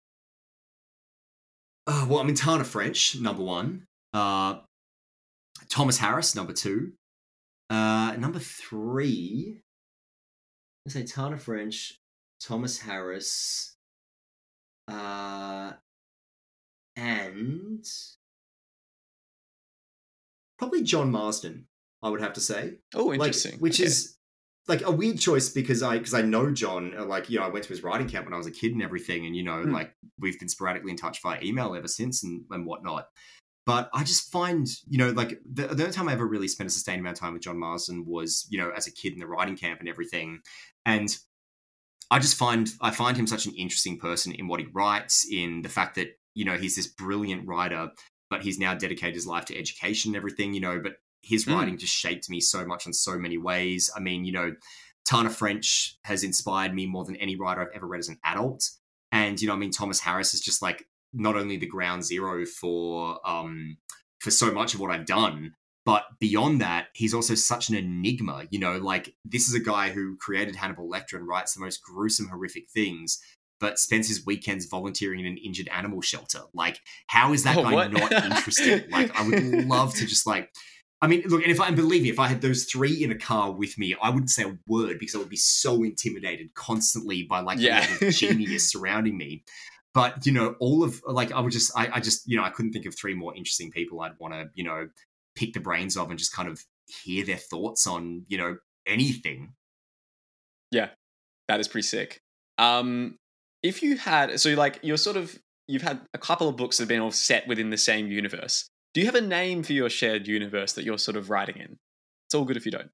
E: Uh, well, I mean, Tana French, number one. Uh, Thomas Harris, number two. Uh, number three, let's say Tana French, Thomas Harris, uh, and probably John Marsden, I would have to say.
A: Oh,
E: Like,
A: interesting.
E: which
A: Okay.
E: is like a weird choice because I because I know John. uh, Like, you know, I went to his writing camp when I was a kid and everything, and you know,
A: Hmm.
E: like we've been sporadically in touch via email ever since and, and whatnot. But I just find, you know, like the, the only time I ever really spent a sustained amount of time with John Marsden was, you know, as a kid in the writing camp and everything. And I just find I find him such an interesting person in what he writes, in the fact that, you know, he's this brilliant writer, but he's now dedicated his life to education and everything, you know, but his
A: Mm.
E: writing just shaped me so much in so many ways. I mean, you know, Tana French has inspired me more than any writer I've ever read as an adult. And, you know, I mean, Thomas Harris is just like not only the ground zero for um for so much of what I've done, but beyond that, he's also such an enigma. You know, like this is a guy who created Hannibal Lecter and writes the most gruesome, horrific things, but spends his weekends volunteering in an injured animal shelter. Like, how is that
A: Oh,
E: guy
A: what?
E: not interesting? Like, I would love to just like I mean, look, and if I and believe me, if I had those three in a car with me, I wouldn't say a word because I would be so intimidated constantly by like
A: Yeah.
E: the level of genius surrounding me. But you know, all of like I would just, I, I just, you know, I couldn't think of three more interesting people I'd want to, you know, pick the brains of and just kind of hear their thoughts on, you know, anything.
A: Yeah, that is pretty sick. Um, if you had, so like you're sort of, you've had a couple of books that have been all set within the same universe. Do you have a name for your shared universe that you're sort of writing in? It's all good if you don't.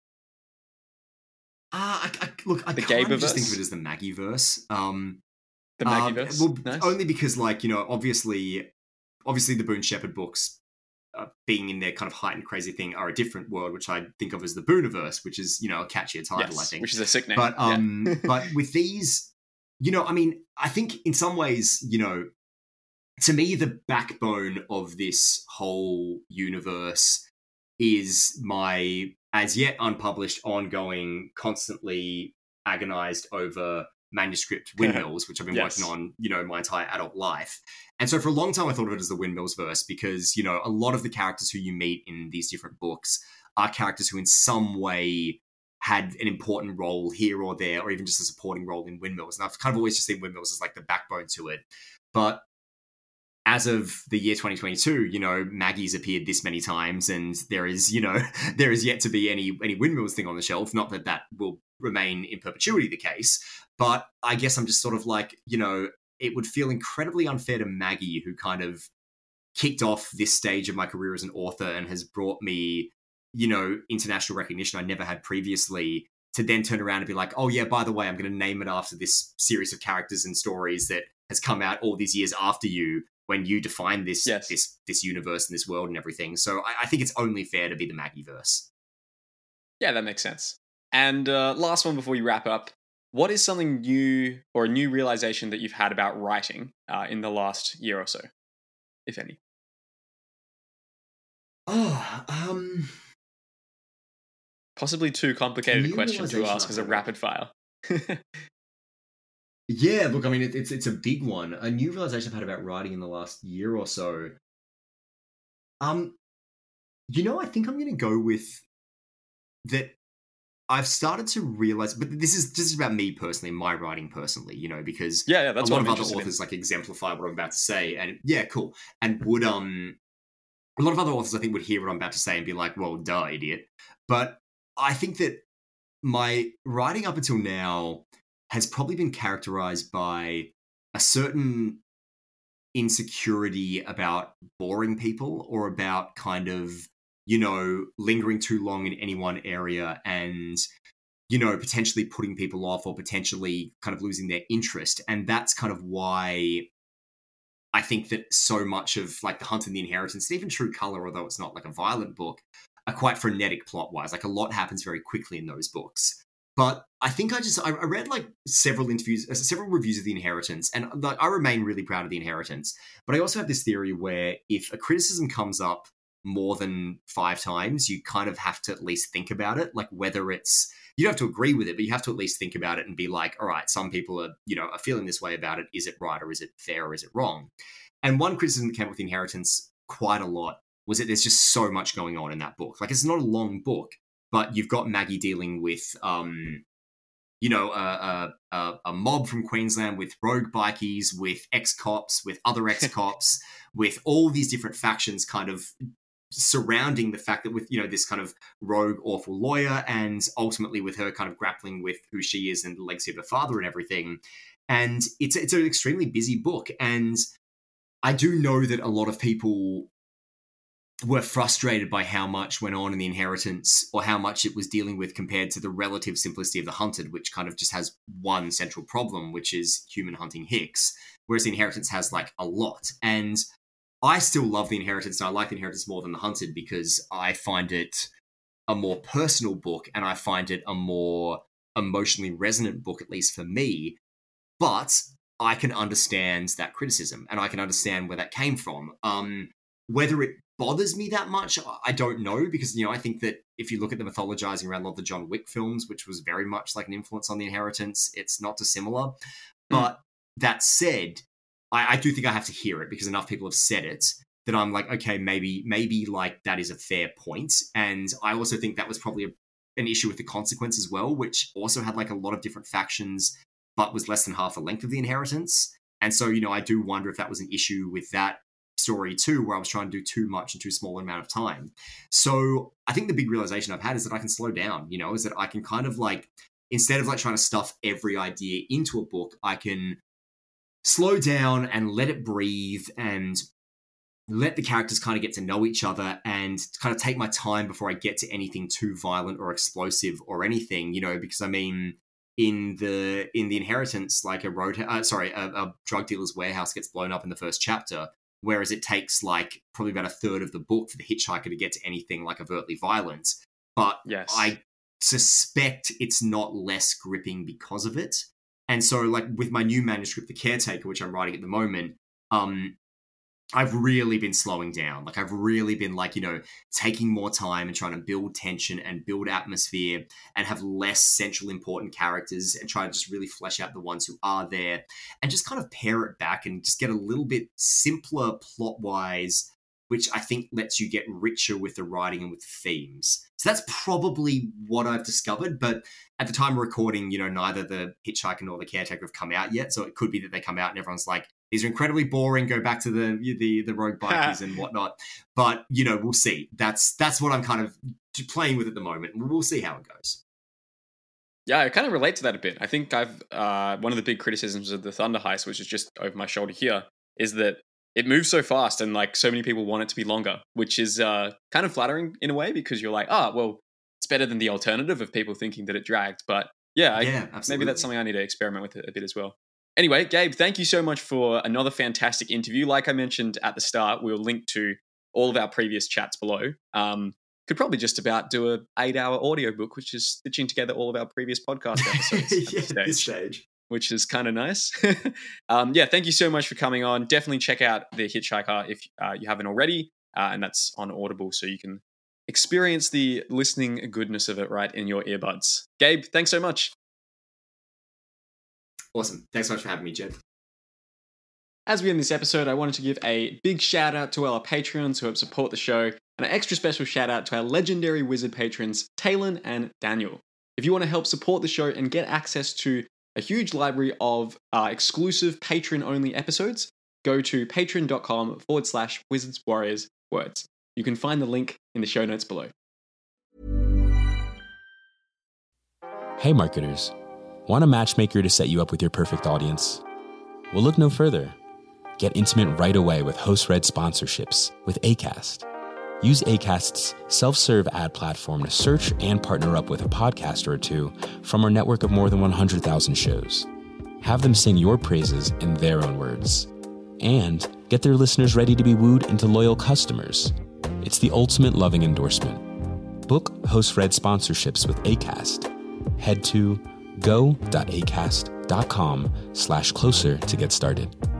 E: Uh, I, I, look, I
A: The
E: kind of
A: Gaberverse?
E: just think of it as the Maggieverse. Um,
A: The
E: um,
A: Maggieverse?
E: well,
A: Nice.
E: only because, like, you know, obviously, obviously the Boone Shepherd books, uh, being in their kind of heightened crazy thing, are a different world, which I think of as the Booneverse, which is, you know, a catchier title,
A: Yes,
E: I think.
A: which is a sick name.
E: But
A: Yeah.
E: um, but with these, you know, I mean, I think in some ways, you know, to me, the backbone of this whole universe is my as yet unpublished, ongoing, constantly agonized over manuscript Windmills, which I've been
A: Yes.
E: working on, you know, my entire adult life. And so for a long time, I thought of it as the Windmills verse because, you know, a lot of the characters who you meet in these different books are characters who in some way had an important role here or there, or even just a supporting role in Windmills. And I've kind of always just seen Windmills as like the backbone to it. But as of the year twenty twenty-two, you know, Maggie's appeared this many times, and there is, you know, there is yet to be any any Windmills thing on the shelf. Not that that will remain in perpetuity the case, but I guess I'm just sort of like, you know, it would feel incredibly unfair to Maggie, who kind of kicked off this stage of my career as an author and has brought me, you know, international recognition I never had previously, to then turn around and be like, oh yeah, by the way, I'm going to name it after this series of characters and stories that has come out all these years after you, when you define this
A: Yes.
E: this this universe and this world and everything. So I, I think it's only fair to be the Maggieverse.
A: Yeah, that makes sense. And uh, last one before you wrap up, what is something new or a new realization that you've had about writing uh, in the last year or so, if any?
E: Oh, um,
A: Possibly too complicated a
E: New
A: question to
E: realization
A: ask
E: I've
A: as a
E: had.
A: rapid fire.
E: yeah. Look, I mean, it, it's it's a big one. A new realization I've had about writing in the last year or so. Um, you know, I think I'm going to go with that. I've started to realize, but this is this is about me personally, my writing personally, you know, because
A: Yeah, yeah, that's
E: a
A: what
E: lot
A: I'm
E: of other
A: interested in.
E: authors like exemplify what I'm about to say, and yeah, cool. And would um, a lot of other authors I think would hear what I'm about to say and be like, "Well, duh, idiot." But I think that my writing up until now has probably been characterized by a certain insecurity about boring people, or about kind of, you know, lingering too long in any one area and, you know, potentially putting people off or potentially kind of losing their interest. And that's kind of why I think that so much of like The Hunt and the Inheritance, and even True Color, although it's not like a violent book, are quite frenetic plot-wise. Like a lot happens very quickly in those books. But I think I just, I I read like several interviews, uh, several reviews of The Inheritance, and like I remain really proud of The Inheritance. But I also have this theory where if a criticism comes up more than five times, you kind of have to at least think about it. Like whether it's, you don't have to agree with it, but you have to at least think about it and be like, all right, some people are, you know, are feeling this way about it. Is it right, or is it fair, or is it wrong? And one criticism that came up with The Inheritance quite a lot was that there's just so much going on in that book. Like it's not a long book, but you've got Maggie dealing with, um, you know, a, a, a, a mob from Queensland with rogue bikies, with ex-cops, with other ex-cops, with all these different factions kind of surrounding the fact that with, you know, this kind of rogue, awful lawyer, and ultimately with her kind of grappling with who she is and the legacy of her father and everything. And it's it's an extremely busy book. And I do know that a lot of people were frustrated by how much went on in The Inheritance, or how much it was dealing with compared to the relative simplicity of The Hunted, which kind of just has one central problem, which is human hunting Hicks, whereas The Inheritance has like a lot. And I still love The Inheritance, and I like The Inheritance more than The Hunted because I find it a more personal book, and I find it a more emotionally resonant book, at least for me. But I can understand that criticism, and I can understand where that came from. Um, whether it bothers me that much, I don't know, because, you know, I think that if you look at the mythologizing around a lot of the John Wick films, which was very much like an influence on The Inheritance, it's not dissimilar. Mm. But that said, I, I do think I have to hear it because enough people have said it. that I'm like, okay, maybe, maybe like that is a fair point. And I also think that was probably a, an issue with the Consequence as well, which also had like a lot of different factions, but was less than half the length of the Inheritance. And so, you know, I do wonder if that was an issue with that story too, where I was trying to do too much in too small an amount of time. So I think the big realization I've had is that I can slow down, you know, is that I can kind of like, instead of like trying to stuff every idea into a book, I can slow down and let it breathe and let the characters kind of get to know each other and kind of take my time before I get to anything too violent or explosive or anything, you know, because I mean, in the in the Inheritance, like a road, uh, sorry, a, a drug dealer's warehouse gets blown up in the first chapter, whereas it takes like probably about a third of the book for the hitchhiker to get to anything like overtly violent. But
A: yes.
E: I suspect it's not less gripping because of it. And so like with my new manuscript, The Caretaker, which I'm writing at the moment, um, I've really been slowing down. Like I've really been like, you know, taking more time and trying to build tension and build atmosphere and have less central important characters and try to just really flesh out the ones who are there and just kind of pare it back and just get a little bit simpler plot-wise, which I think lets you get richer with the writing and with the themes. So that's probably what I've discovered. But at the time of recording, you know, neither The Hitchhiker nor The Caretaker have come out yet. So it could be that they come out and everyone's like, these are incredibly boring, go back to the the, the rogue bikies and whatnot. But, you know, we'll see. That's that's what I'm kind of playing with at the moment. We'll see how it goes.
A: Yeah, I kind of relate to that a bit. I think I've uh, one of the big criticisms of the Thunder Heist, which is just over my shoulder here, is that it moves so fast and like so many people want it to be longer, which is uh, kind of flattering in a way because you're like, ah, oh, well, it's better than the alternative of people thinking that it dragged. But yeah, I,
E: yeah
A: maybe that's something I need to experiment with a bit as well. Anyway, Gabe, thank you so much for another fantastic interview. Like I mentioned at the start, we'll link to all of our previous chats below. Um, could probably just about do an eight-hour audiobook, which is stitching together all of our previous podcast episodes
E: yeah,
A: at this stage,
E: this stage,
A: which is kind of nice. um, yeah, thank you so much for coming on. Definitely check out The Hitchhiker if uh, you haven't already, uh, and that's on Audible, so you can experience the listening goodness of it right in your earbuds. Gabe, thanks so much.
E: Awesome. Thanks so much for having me, Jed.
A: As we end this episode, I wanted to give a big shout out to all our Patreons who help support the show, and an extra special shout out to our legendary wizard patrons, Talon and Daniel. If you want to help support the show and get access to a huge library of uh, exclusive patron-only episodes, go to patreon.com forward slash wizards warriors words. You can find the link in the show notes below.
F: Hey marketers. Want a matchmaker to set you up with your perfect audience? Well, look no further. Get intimate right away with host-read sponsorships with Acast. Use Acast's self-serve ad platform to search and partner up with a podcaster or two from our network of more than one hundred thousand shows. Have them sing your praises in their own words. And get their listeners ready to be wooed into loyal customers. It's the ultimate loving endorsement. Book host-read sponsorships with Acast. Head to go.acast.com slash closer to get started.